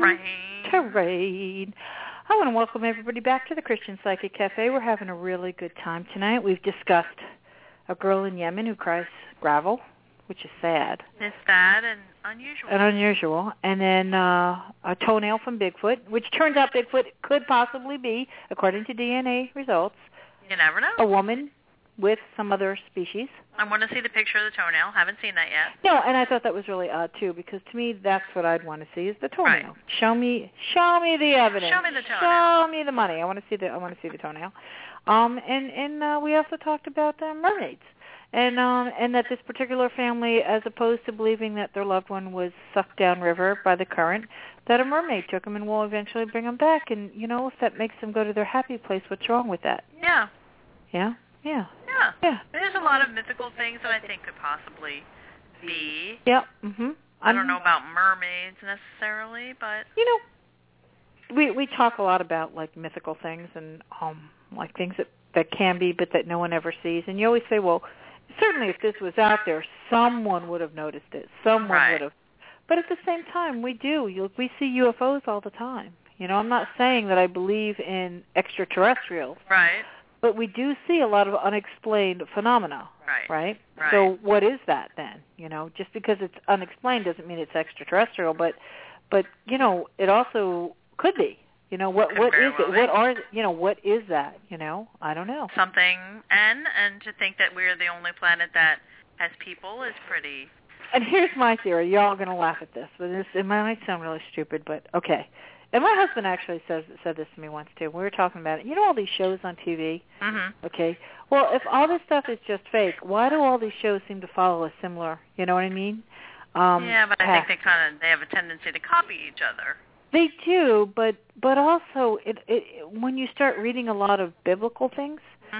Train. I want to welcome everybody back to the Christian Psychic Cafe. We're having a really good time tonight. We've discussed a girl in Yemen who cries gravel, which is sad. It's sad and unusual. And then a toenail from Bigfoot, which turns out Bigfoot could possibly be, according to DNA results, you never know, a woman with some other species. I want to see the picture of the toenail. Haven't seen that yet. No, and I thought that was really odd too, because to me that's what I'd want to see is the toenail. Right. Show me the evidence. Show me the toenail. Show me the money. I want to see the toenail. And we also talked about mermaids. And that this particular family, as opposed to believing that their loved one was sucked downriver by the current, that a mermaid took them and will eventually bring them back. And, if that makes them go to their happy place, what's wrong with that? Yeah. Yeah? Yeah. Yeah. There's a lot of mythical things that I think could possibly be. Yeah. Mm-hmm. I don't know about mermaids necessarily, but... We talk a lot about, like, mythical things and, like, things that can be but that no one ever sees. And you always say, well... Certainly, if this was out there, someone would have noticed it. Someone would have. But at the same time, we do. We see UFOs all the time. I'm not saying that I believe in extraterrestrials. Right. But we do see a lot of unexplained phenomena. Right? So what is that then? Just because it's unexplained doesn't mean it's extraterrestrial. But it also could be. What is it? What is that? I don't know. Something, and to think that we're the only planet that has people is pretty. And here's my theory. You're all going to laugh at this, but it might sound really stupid, but okay. And my husband actually said this to me once too. We were talking about it. All these shows on TV. Mm-hmm. Okay. Well, if all this stuff is just fake, why do all these shows seem to follow a similar? You know what I mean? Yeah, but I think they have a tendency to copy each other. They do, but also when you start reading a lot of biblical things,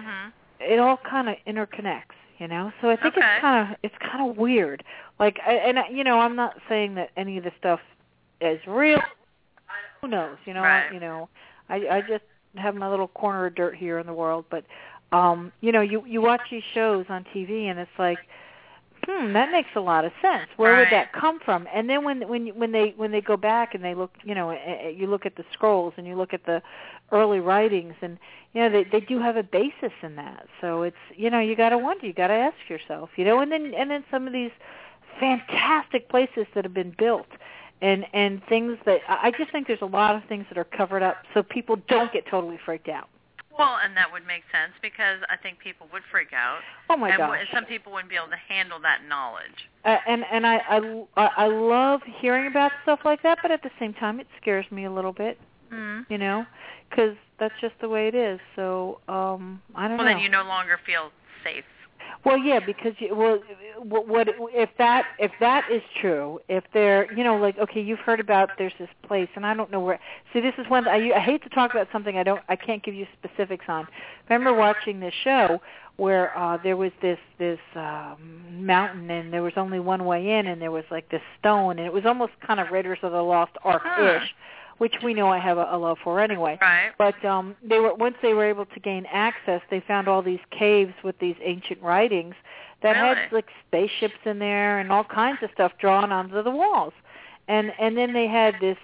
it all kind of interconnects, So I think it's kind of weird. Like, I'm not saying that any of the stuff is real. Who knows? Right. I just have my little corner of dirt here in the world, but you watch these shows on TV and it's like, that makes a lot of sense. Where would that come from? And then when they go back and they look, you look at the scrolls and you look at the early writings, and they do have a basis in that. So it's you got to wonder, you got to ask yourself, and then some of these fantastic places that have been built, and things that I just think there's a lot of things that are covered up so people don't get totally freaked out. Well, and that would make sense because I think people would freak out. Oh my gosh! And some people wouldn't be able to handle that knowledge. And I love hearing about stuff like that, but at the same time, it scares me a little bit. Because that's just the way it is. So I don't know. Well, then you no longer feel safe. Well, yeah, because what if that is true? If they're like, okay, you've heard about there's this place, and I don't know where. See, this is one I hate to talk about something I can't give you specifics on. I remember watching this show where there was this mountain, and there was only one way in, and there was like this stone, and it was almost kind of Raiders of the Lost Ark-ish. Which we know I have a love for anyway. Right. But once they were able to gain access, they found all these caves with these ancient writings that had like spaceships in there and all kinds of stuff drawn onto the walls. And then they had this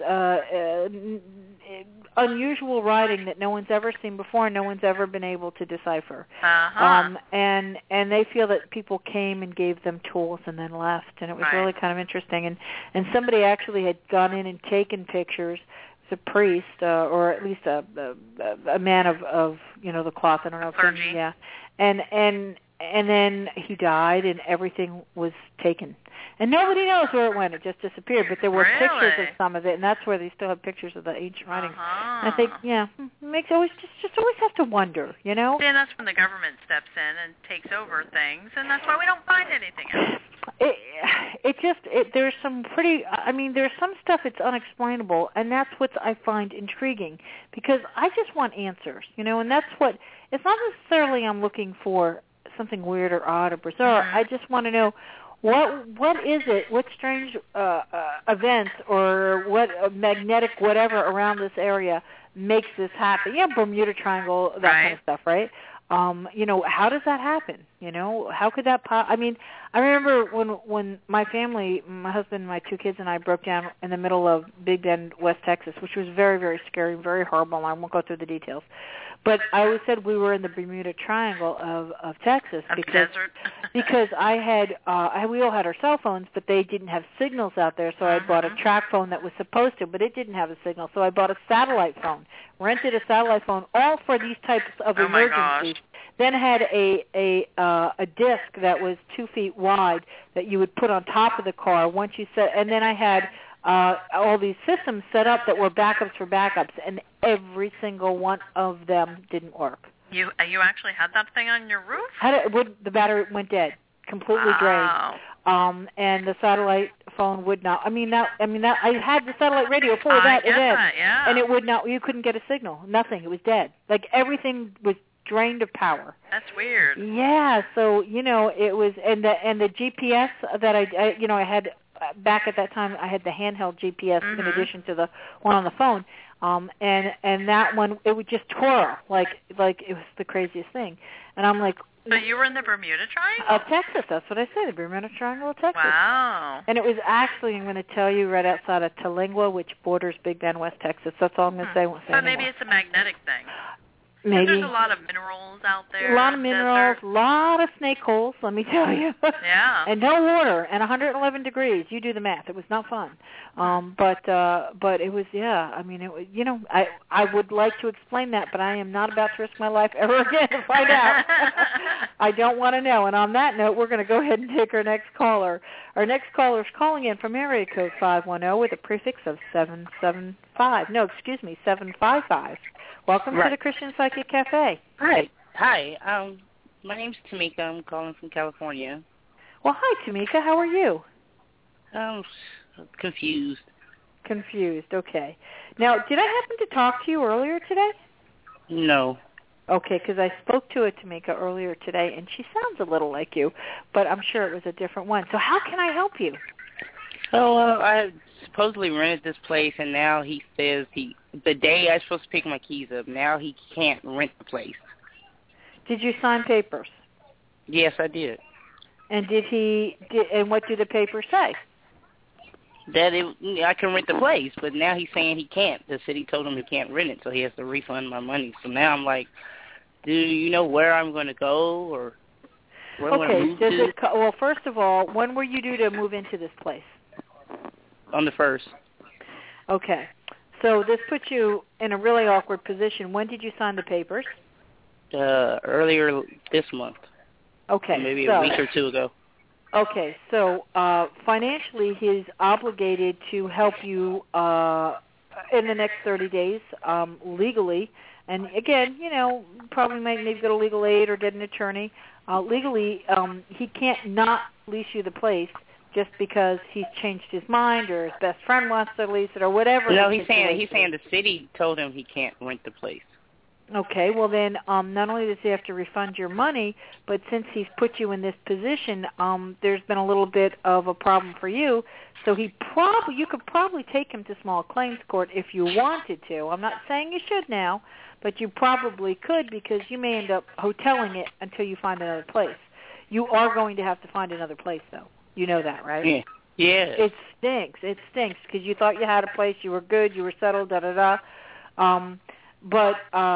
unusual writing that no one's ever seen before and no one's ever been able to decipher. And they feel that people came and gave them tools and then left, and it was really kind of interesting. And somebody actually had gone in and taken pictures. It was a priest, or at least a man of the cloth. I don't know. Clergy. Yeah. And then he died, and everything was taken. And nobody knows where it went. It just disappeared. But there were pictures of some of it, and that's where they still have pictures of the ancient writings. And I think, makes always have to wonder, Yeah, and that's when the government steps in and takes over things, and that's why we don't find anything else. There's some there's some stuff that's unexplainable, and that's what I find intriguing, because I just want answers, and that's what, it's not necessarily I'm looking for something weird or odd or bizarre. I just want to know what is it, what strange events or what magnetic whatever around this area makes this happen. Yeah, Bermuda Triangle, that kind of stuff, right? How does that happen? How could that I mean, I remember when my family, my husband, my 2 kids, and I broke down in the middle of Big Bend, West Texas, which was very, very scary, very horrible, and I won't go through the details. But I always said we were in the Bermuda Triangle of Texas because I had we all had our cell phones, but they didn't have signals out there. So I bought a track phone that was supposed to, but it didn't have a signal. So I bought a satellite phone, rented a satellite phone, all for these types of emergencies. Then had a disc that was 2 feet wide that you would put on top of the car once you set. And then I had all these systems set up that were backups for backups, and every single one of them didn't work. You actually had that thing on your roof? The battery went dead, completely drained. And the satellite phone would not. I had the satellite radio for that event, and it would not. You couldn't get a signal. Nothing. It was dead. Like everything was drained of power. That's weird. Yeah. So it was, and the GPS that I had. Back at that time, I had the handheld GPS in addition to the one on the phone, and that one it would just twirl like it was the craziest thing. And I'm like, so you were in the Bermuda Triangle? Of Texas, that's what I said, the Bermuda Triangle of Texas. Wow. And it was actually, I'm going to tell you, right outside of Talingua, which borders Big Bend, West Texas. That's all I'm going to say. I won't say But maybe anymore. it's a magnetic thing. Maybe. There's a lot of minerals out there. A lot of minerals, a lot of snake holes, let me tell you. Yeah. And no water, and 111 degrees. You do the math. It was not fun. But it was, I mean, it was, I would like to explain that, but I am not about to risk my life ever again to find out. I don't want to know. And on that note, we're going to go ahead and take our next caller. Our next caller is calling in from area code 510 with a prefix of 755. No, excuse me, 755. Welcome to the Christian Psychic Cafe. Hi. My name's Tamika. I'm calling from California. Well, hi, Tamika. How are you? Confused. Confused. Okay. Now, did I happen to talk to you earlier today? No. Okay, because I spoke to a Tamika earlier today, and she sounds a little like you, but I'm sure it was a different one. So how can I help you? Oh, I supposedly rented this place, and now he says the day I was supposed to pick my keys up, now he can't rent the place. Did you sign papers? Yes, I did. And and what did the papers say? That I can rent the place, but now he's saying he can't. The city told him he can't rent it, so he has to refund my money. So now I'm like, do you know where I'm going to go or where I'm going to move to? Well, first of all, when were you due to move into this place? On the 1st. Okay. So this puts you in a really awkward position. When did you sign the papers? Earlier this month. Okay. Maybe a week or 2 ago. Okay. So financially, he's obligated to help you in the next 30 days legally. And again, probably maybe go to legal aid or get an attorney. Legally, he can't not lease you the place just because he's changed his mind or his best friend wants to lease it or whatever. No, he's saying the city told him he can't rent the place. Okay, well then, not only does he have to refund your money, but since he's put you in this position, there's been a little bit of a problem for you. So you could probably take him to small claims court if you wanted to. I'm not saying you should now, but you probably could because you may end up hoteling it until you find another place. You are going to have to find another place, though. You know that, right? Yeah. Yeah. It stinks. It stinks because you thought you had a place, you were good, you were settled, da-da-da. But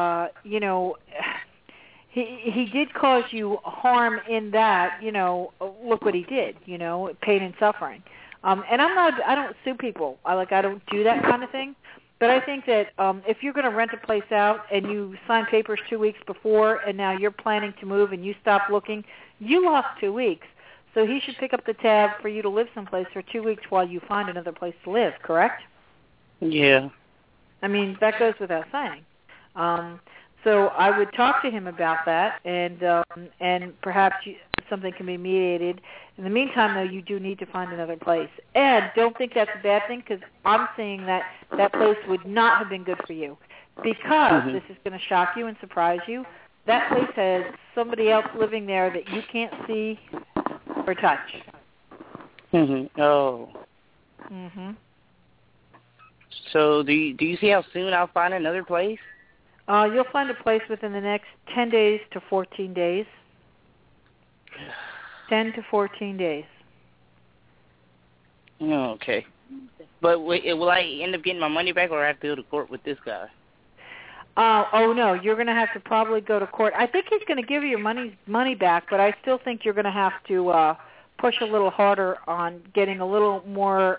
he did cause you harm in that, look what he did, pain and suffering. And I don't sue people. I don't do that kind of thing. But I think that if you're going to rent a place out and you sign papers 2 weeks before and now you're planning to move and you stop looking, you lost 2 weeks. So he should pick up the tab for you to live someplace for 2 weeks while you find another place to live, correct? Yeah. I mean, that goes without saying. So I would talk to him about that, and perhaps something can be mediated. In the meantime, though, you do need to find another place. And don't think that's a bad thing because I'm saying that place would not have been good for you because this is going to shock you and surprise you. That place has somebody else living there that you can't see or touch. Oh. Mhm. So do you see how soon I'll find another place? You'll find a place within the next 10 days to 14 days. 10 to 14 days. Oh, okay. But will I end up getting my money back, or I have to go to court with this guy? No, you're going to have to probably go to court. I think he's going to give you your money back, but I still think you're going to have to push a little harder on getting a little more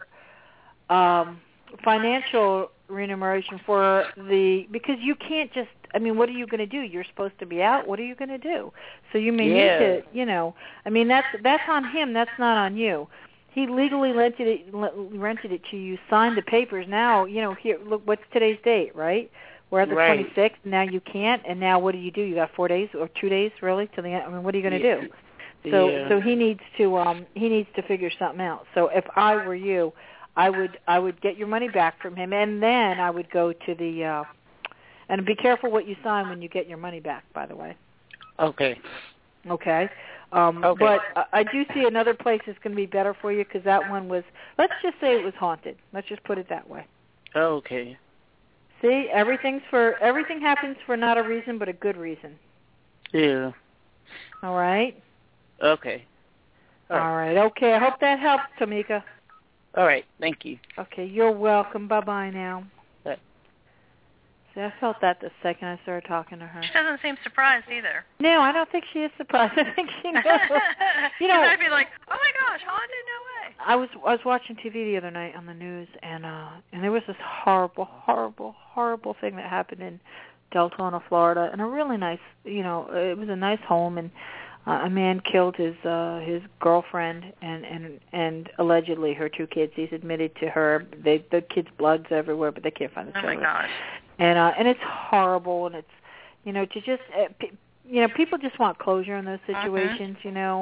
financial remuneration for because you can't just, I mean, what are you going to do? You're supposed to be out. What are you going to do? So you may need to, I mean, that's on him. That's not on you. He legally rented it to you, signed the papers. Now, here, look, what's today's date, right? We're at the 26th. Now you can't, and now what do? You got 4 days or 2 days, really, to the end? I mean, what are you going to do? So he needs to figure something out. So if I were you, I would get your money back from him, and then I would go to the and be careful what you sign when you get your money back, by the way. Okay. Okay. But I do see another place that's going to be better for you, because that one was, let's just say it was haunted. Let's just put it that way. Okay. See, everything happens for not a reason, but a good reason. Yeah. All right? Okay. All right. Okay, I hope that helps, Tamika. All right. Thank you. Okay, you're welcome. Bye-bye now. Bye. See, I felt that the second I started talking to her. She doesn't seem surprised either. No, I don't think she is surprised. I think she knows. I'd be like, oh my gosh, haunted? No way. I was watching TV the other night on the news, and there was this horrible, horrible, horrible thing that happened in Deltona, Florida, and a really nice, it was a nice home, and a man killed his girlfriend and allegedly her 2 kids. He's admitted to her. The kids' blood's everywhere, but they can't find the children. Oh my gosh. And it's horrible, and it's to just people just want closure in those situations,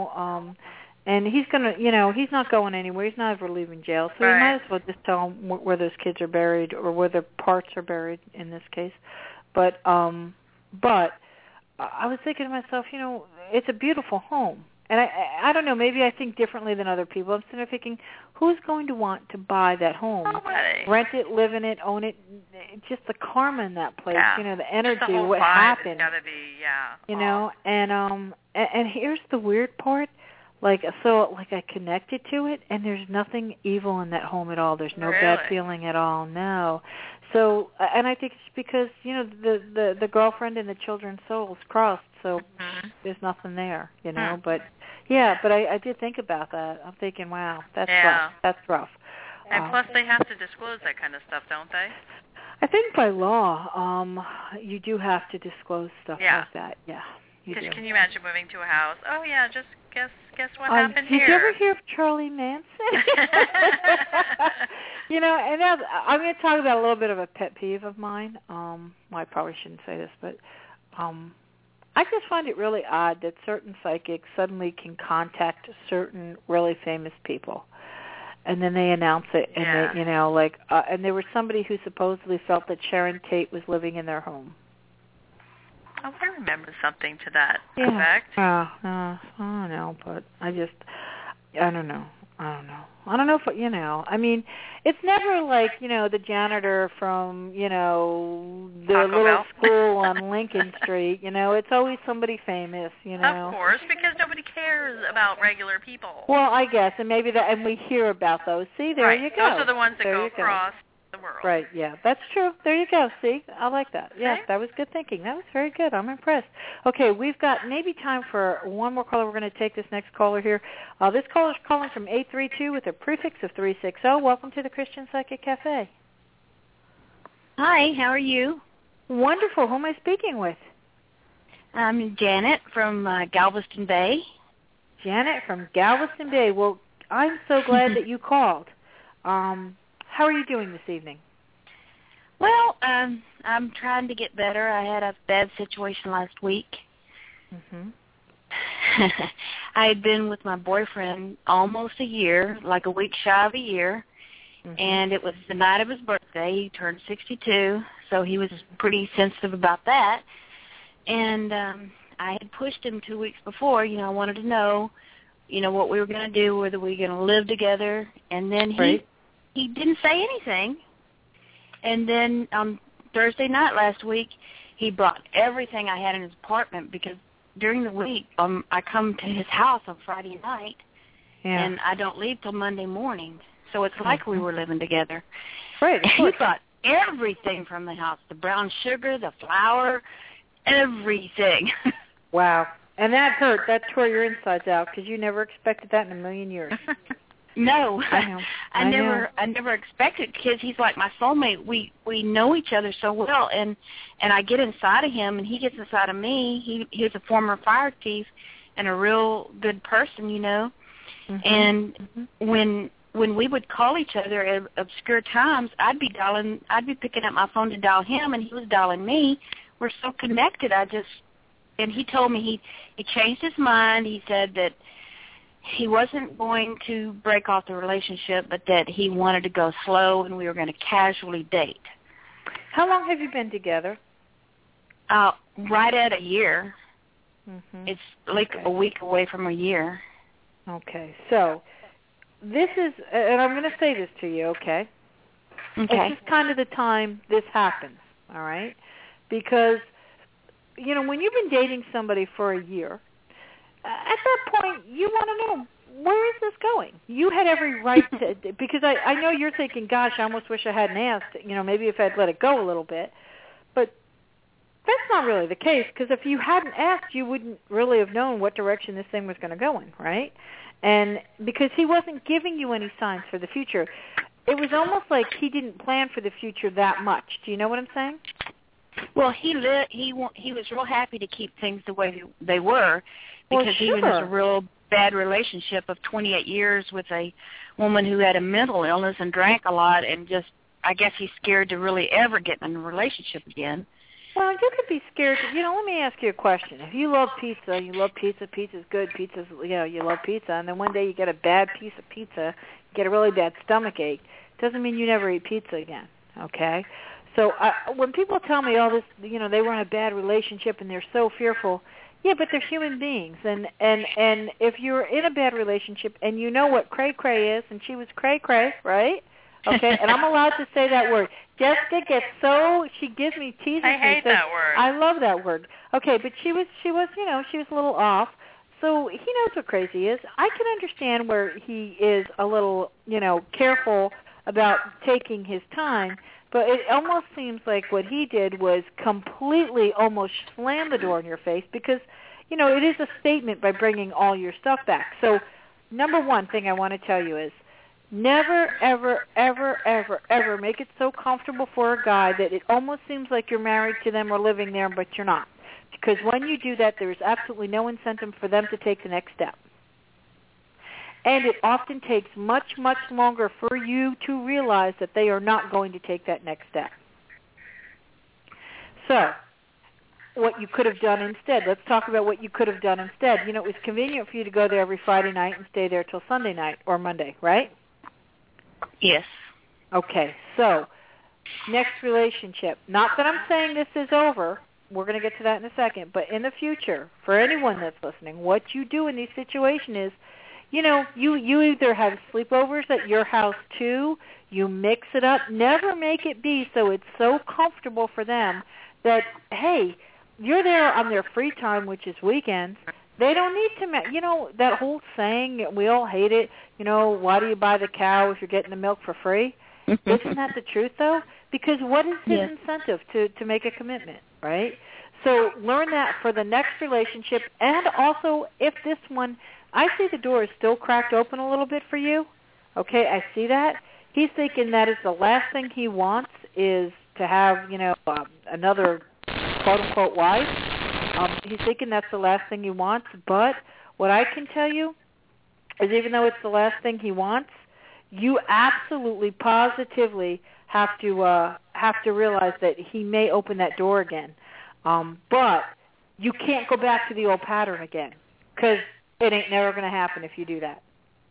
and he's gonna he's not going anywhere. He's not ever leaving jail, so you might as well just tell him where those kids are buried or where their parts are buried in this case. But I was thinking to myself, it's a beautiful home. And I don't know, maybe I think differently than other people. I'm sitting there thinking, who's going to want to buy that home? Nobody. Rent it, live in it, own it? Just the karma in that place, the energy, the whole what vibe happened. It's gotta be, and here's the weird part. I connected to it, and there's nothing evil in that home at all. There's no bad feeling at all, no. So, and I think it's because, the girlfriend and the children's souls crossed, so there's nothing there, But, but I did think about that. I'm thinking, wow, that's rough. That's rough. And plus they have to disclose that kind of stuff, don't they? I think by law, you do have to disclose stuff like that. Yeah. Can you imagine moving to a house? Oh, yeah, just guess what happened here. Did you ever hear of Charlie Manson? And now I'm going to talk about a little bit of a pet peeve of mine. I probably shouldn't say this, but I just find it really odd that certain psychics suddenly can contact certain really famous people, and then they announce it, and they, and there was somebody who supposedly felt that Sharon Tate was living in their home. Oh, I remember something to that effect. I don't know, but I don't know. I don't know if, I mean, it's never like, the janitor from, the Taco little Bell. school on Lincoln Street, it's always somebody famous, Of course, because nobody cares about regular people. Well, I guess, and maybe and we hear about those. See, there you go. Those are the ones that go across the world. Right, yeah, that's true. There you go. See, I like that. Yeah, that was good thinking. That was very good. I'm impressed. Okay, we've got maybe time for one more caller. We're going to take this next caller here. This caller is calling from 832 with a prefix of 360. Welcome to the Christian Psychic Cafe. Hi, how are you? Wonderful. Who am I speaking with? I'm Janet from Galveston Bay. Janet from Galveston Bay. Well, I'm so glad that you called. How are you doing this evening? Well, I'm trying to get better. I had a bad situation last week. I had been with my boyfriend almost a year, like a week shy of a year, and it was the night of his birthday. He turned 62, so he was pretty sensitive about that. And I had pushed him 2 weeks before. I wanted to know, what we were going to do, whether we were going to live together, and then he didn't say anything. And then on Thursday night last week, he brought everything I had in his apartment because during the week I come to his house on Friday night, and I don't leave till Monday morning. So it's like we were living together. Right. He brought everything from the house, the brown sugar, the flour, everything. Wow. And that hurt. That tore your insides out because you never expected that in a million years. No, I know. I never expected because he's like my soulmate. We know each other so well, and I get inside of him, and he gets inside of me. He's a former fire chief and a real good person, you know. Mm-hmm. And when we would call each other at obscure times, I'd be picking up my phone to dial him, and he was dialing me. We're so connected. And he told me he changed his mind. He said that he wasn't going to break off the relationship, but that he wanted to go slow and we were going to casually date. How long have you been together? Right at a year. Mm-hmm. It's like a week away from a year. Okay. So this is, and I'm going to say this to you, okay? Okay. This is kind of the time this happens, all right? Because, you know, when you've been dating somebody for a year, at that point, you want to know, where is this going? You had every right to, because I know you're thinking, gosh, I almost wish I hadn't asked, you know, maybe if I'd let it go a little bit. But that's not really the case, because if you hadn't asked, you wouldn't really have known what direction this thing was going to go in, right? And because he wasn't giving you any signs for the future. It was almost like he didn't plan for the future that much. Do you know what I'm saying? Well, he was real happy to keep things the way they were, because he was in a real bad relationship of 28 years with a woman who had a mental illness and drank a lot, and just, I guess he's scared to really ever get in a relationship again. Well, you could be scared. You know, let me ask you a question. If you love pizza, pizza's good, you love pizza, and then one day you get a bad piece of pizza, you get a really bad stomach ache, doesn't mean you never eat pizza again, okay? So when people tell me all this, you know, they were in a bad relationship and they're so fearful, yeah, but they're human beings. And if you're in a bad relationship and you know what cray-cray is, and she was cray-cray, right? Okay, and I'm allowed to say that word. Jessica gets she gives me teases. I hate that word. I love that word. Okay, but she was, you know, she was a little off. So he knows what crazy is. I can understand where he is a little, you know, careful about taking his time. But it almost seems like what he did was completely almost slam the door in your face because, you know, it is a statement by bringing all your stuff back. So number one thing I want to tell you is never, ever, ever, ever, ever make it so comfortable for a guy that it almost seems like you're married to them or living there, but you're not. Because when you do that, there is absolutely no incentive for them to take the next step. And it often takes much, much longer for you to realize that they are not going to take that next step. So, what you could have done instead. Let's talk about what you could have done instead. You know, it was convenient for you to go there every Friday night and stay there till Sunday night or Monday, right? Yes. Okay, so next relationship. Not that I'm saying this is over. We're going to get to that in a second. But in the future, for anyone that's listening, what you do in these situations is, you know, you either have sleepovers at your house too, you mix it up. Never make it be so it's so comfortable for them that, hey, you're there on their free time, which is weekends. They don't need to, you know, that whole saying, we all hate it, you know, why do you buy the cow if you're getting the milk for free? Isn't that the truth, though? Because what is his incentive to make a commitment, right? So learn that for the next relationship, and also if this one, I see the door is still cracked open a little bit for you. Okay, I see that. He's thinking that is the last thing he wants is to have, you know, another quote-unquote wife. He's thinking that's the last thing he wants. But what I can tell you is even though it's the last thing he wants, you absolutely, positively have to realize that he may open that door again. But you can't go back to the old pattern again because it ain't never going to happen if you do that.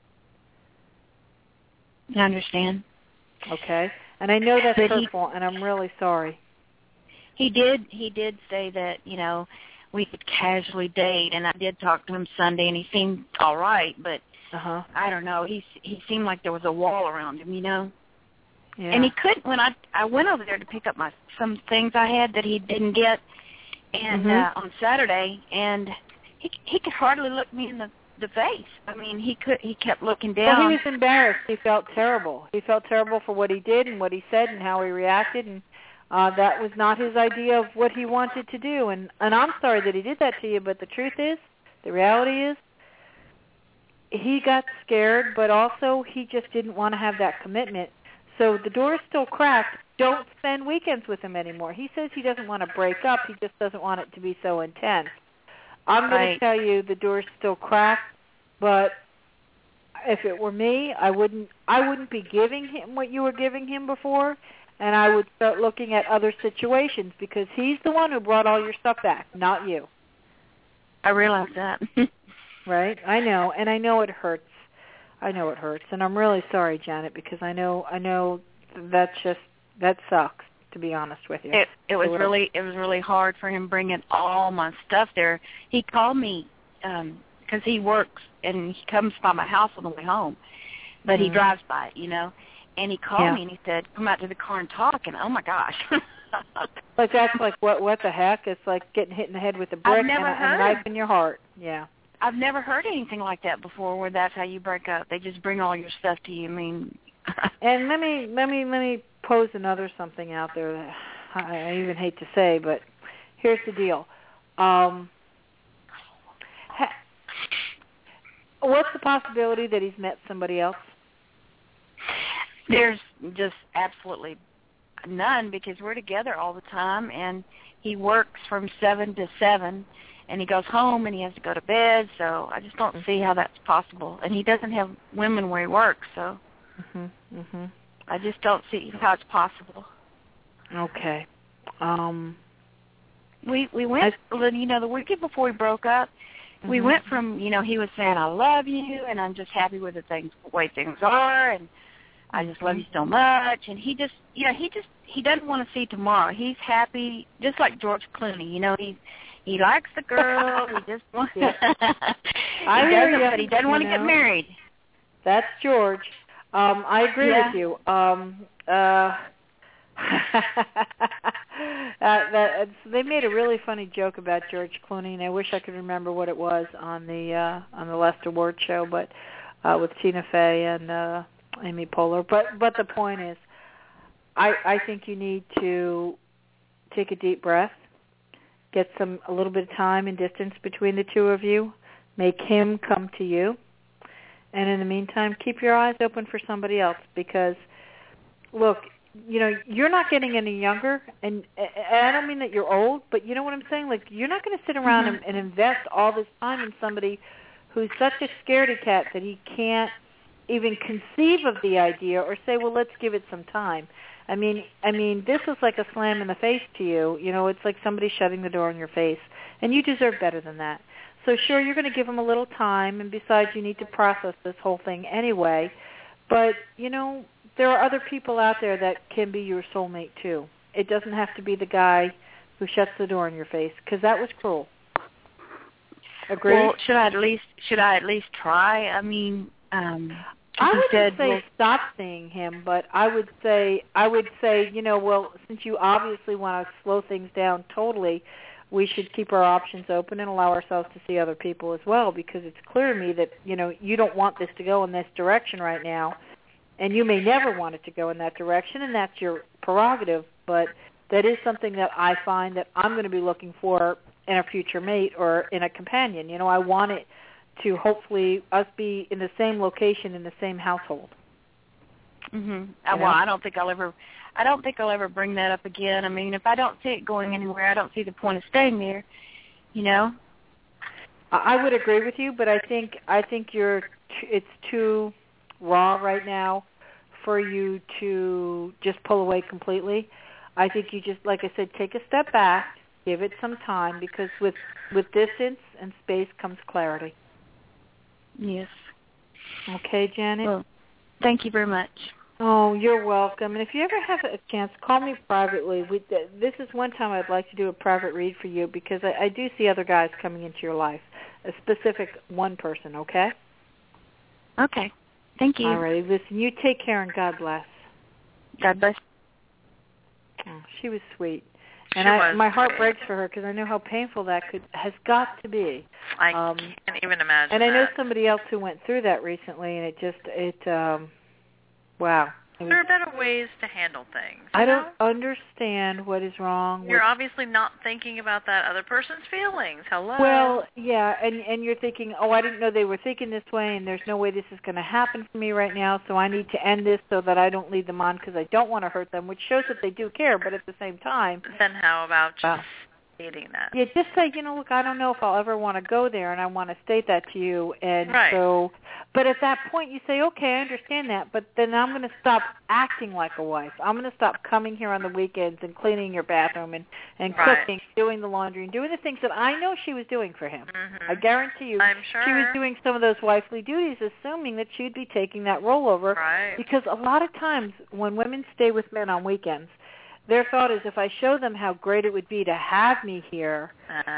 I understand. Okay. And I know that's hurtful, and I'm really sorry. He did say that, you know, we could casually date, and I did talk to him Sunday, and he seemed all right, but I don't know. He seemed like there was a wall around him, you know? Yeah. And he couldn't. When I went over there to pick up some things I had that he didn't get, and on Saturday, and he could hardly look me in the face. I mean, he kept looking down. Well, he was embarrassed. He felt terrible. He felt terrible for what he did and what he said and how he reacted, and that was not his idea of what he wanted to do. And I'm sorry that he did that to you, but the truth is, the reality is, he got scared, but also he just didn't want to have that commitment. So the door is still cracked. Don't spend weekends with him anymore. He says he doesn't want to break up. He just doesn't want it to be so intense. I'm going to tell you the door's still cracked, but if it were me, I wouldn't be giving him what you were giving him before, and I would start looking at other situations because he's the one who brought all your stuff back, not you. I realize that. Right? I know, and I know it hurts. I know it hurts, and I'm really sorry, Janet, because I know that sucks, to be honest with you. It was really hard for him bringing all my stuff there. He called me because he works and he comes by my house on the way home, but he drives by it, And he called me and he said, "Come out to the car and talk." And oh my gosh. Like that's like what the heck? It's like getting hit in the head with a brick and a knife in your heart. Yeah. I've never heard anything like that before, where that's how you break up. They just bring all your stuff to you. I mean. And let me pose another something out there that I even hate to say, but here's the deal. What's the possibility that he's met somebody else? There's just absolutely none, because we're together all the time, and he works from 7 to 7, and he goes home and he has to go to bed, so I just don't see how that's possible. And he doesn't have women where he works, so I just don't see how it's possible. Okay. We went, the weekend before we broke up, we went from, he was saying, "I love you, and I'm just happy with the way things are, and I just love you so much." And he just, he doesn't want to see tomorrow. He's happy, just like George Clooney. He likes the girl. He just wants. I hear you, but he doesn't want to get married. That's George. I agree with you. They made a really funny joke about George Clooney, and I wish I could remember what it was on the Lester Ward show, but with Tina Fey and Amy Poehler. But the point is, I think you need to take a deep breath, get a little bit of time and distance between the two of you, make him come to you, and in the meantime, keep your eyes open for somebody else, because, look, you're not getting any younger, and I don't mean that you're old, but you know what I'm saying? Like, you're not going to sit around and invest all this time in somebody who's such a scaredy cat that he can't even conceive of the idea or say, well, let's give it some time. I mean, this is like a slam in the face to you. It's like somebody shutting the door in your face, and you deserve better than that. So sure, you're going to give him a little time, and besides, you need to process this whole thing anyway. But, there are other people out there that can be your soulmate too. It doesn't have to be the guy who shuts the door in your face, because that was cruel. Agree? Well, should I at least try? I mean, I wouldn't say stop seeing him, but I would say, well, since you obviously want to slow things down totally, we should keep our options open and allow ourselves to see other people as well, because it's clear to me that, you don't want this to go in this direction right now, and you may never want it to go in that direction, and that's your prerogative, but that is something that I find that I'm going to be looking for in a future mate or in a companion. I want it to hopefully us be in the same location in the same household. Well, I don't think I'll ever bring that up again. I mean, if I don't see it going anywhere, I don't see the point of staying there. I would agree with you, but I think it's too raw right now for you to just pull away completely. I think you just, like I said, take a step back, give it some time, because with distance and space comes clarity. Yes. Okay, Janet? Well, thank you very much. Oh, you're welcome. And if you ever have a chance, call me privately. This is one time I'd like to do a private read for you, because I do see other guys coming into your life, a specific one person, okay? Okay. Thank you. All right. Listen, you take care and God bless. God bless. Oh, she was sweet. And my heart breaks for her because I know how painful that has got to be. I can't even imagine. And I know somebody else who went through that recently, and wow. There are better ways to handle things. I don't understand what is wrong. You're obviously not thinking about that other person's feelings. Hello. Well, yeah, and you're thinking, oh, I didn't know they were thinking this way, and there's no way this is going to happen for me right now, so I need to end this so that I don't lead them on because I don't want to hurt them, which shows that they do care, but at the same time. Then how about just stating that? Yeah, just say, look, I don't know if I'll ever want to go there, and I want to state that to you, and so. But at that point, you say, okay, I understand that, but then I'm going to stop acting like a wife. I'm going to stop coming here on the weekends and cleaning your bathroom and cooking, doing the laundry, and doing the things that I know she was doing for him. Mm-hmm. I guarantee you she was doing some of those wifely duties, assuming that she'd be taking that role over. Right. Because a lot of times when women stay with men on weekends, their thought is if I show them how great it would be to have me here,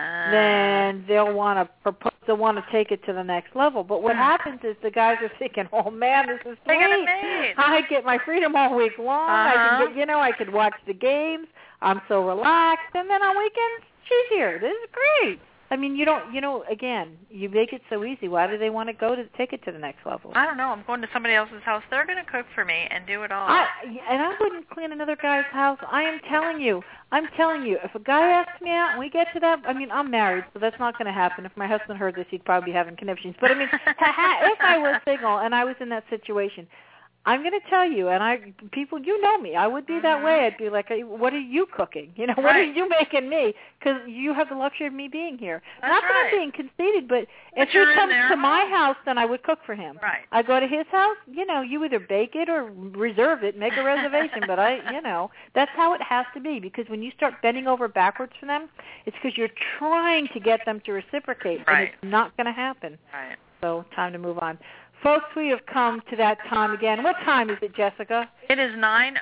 then they'll want to propose. They'll want to take it to the next level. But what happens is the guys are thinking, "Oh man, this is sweet. I get my freedom all week long. I can I could watch the games. I'm so relaxed. And then on weekends, she's here. This is great." I mean, again, you make it so easy. Why do they want to go to take it to the next level? I don't know. I'm going to somebody else's house. They're going to cook for me and do it all. And I wouldn't clean another guy's house. I'm telling you, if a guy asks me out and we get to that, I mean, I'm married, so that's not going to happen. If my husband heard this, he'd probably be having conniptions. But I mean, if I was single and I was in that situation, I'm going to tell you, and people, you know me, I would be that way. I'd be like, what are you cooking? What are you making me? Because you have the luxury of me being here. Not that I'm being conceited, but if he comes to my house, then I would cook for him. Right. I go to his house, you either bake it or reserve it, make a reservation. But that's how it has to be. Because when you start bending over backwards for them, it's because you're trying to get them to reciprocate, and it's not going to happen. Right. So time to move on. Folks, we have come to that time again. What time is it, Jessica? It is 9:01.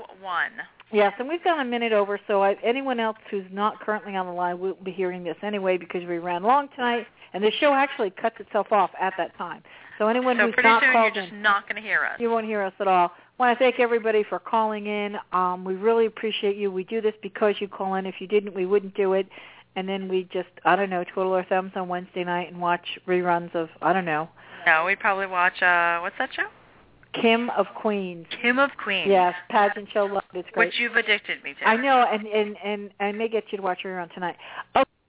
Yes, and we've gone a minute over, so anyone else who's not currently on the line will be hearing this anyway because we ran long tonight, and the show actually cuts itself off at that time. So anyone who's not called you're just not going to hear us. You won't hear us at all. I want to thank everybody for calling in. We really appreciate you. We do this because you call in. If you didn't, we wouldn't do it. And then we just, twiddle our thumbs on Wednesday night and watch reruns of, No, we'd probably watch, what's that show? Kim of Queens. Kim of Queens. Yes, pageant show. It's great. Which you've addicted me to. I know, and I may get you to watch rerun tonight. Okay.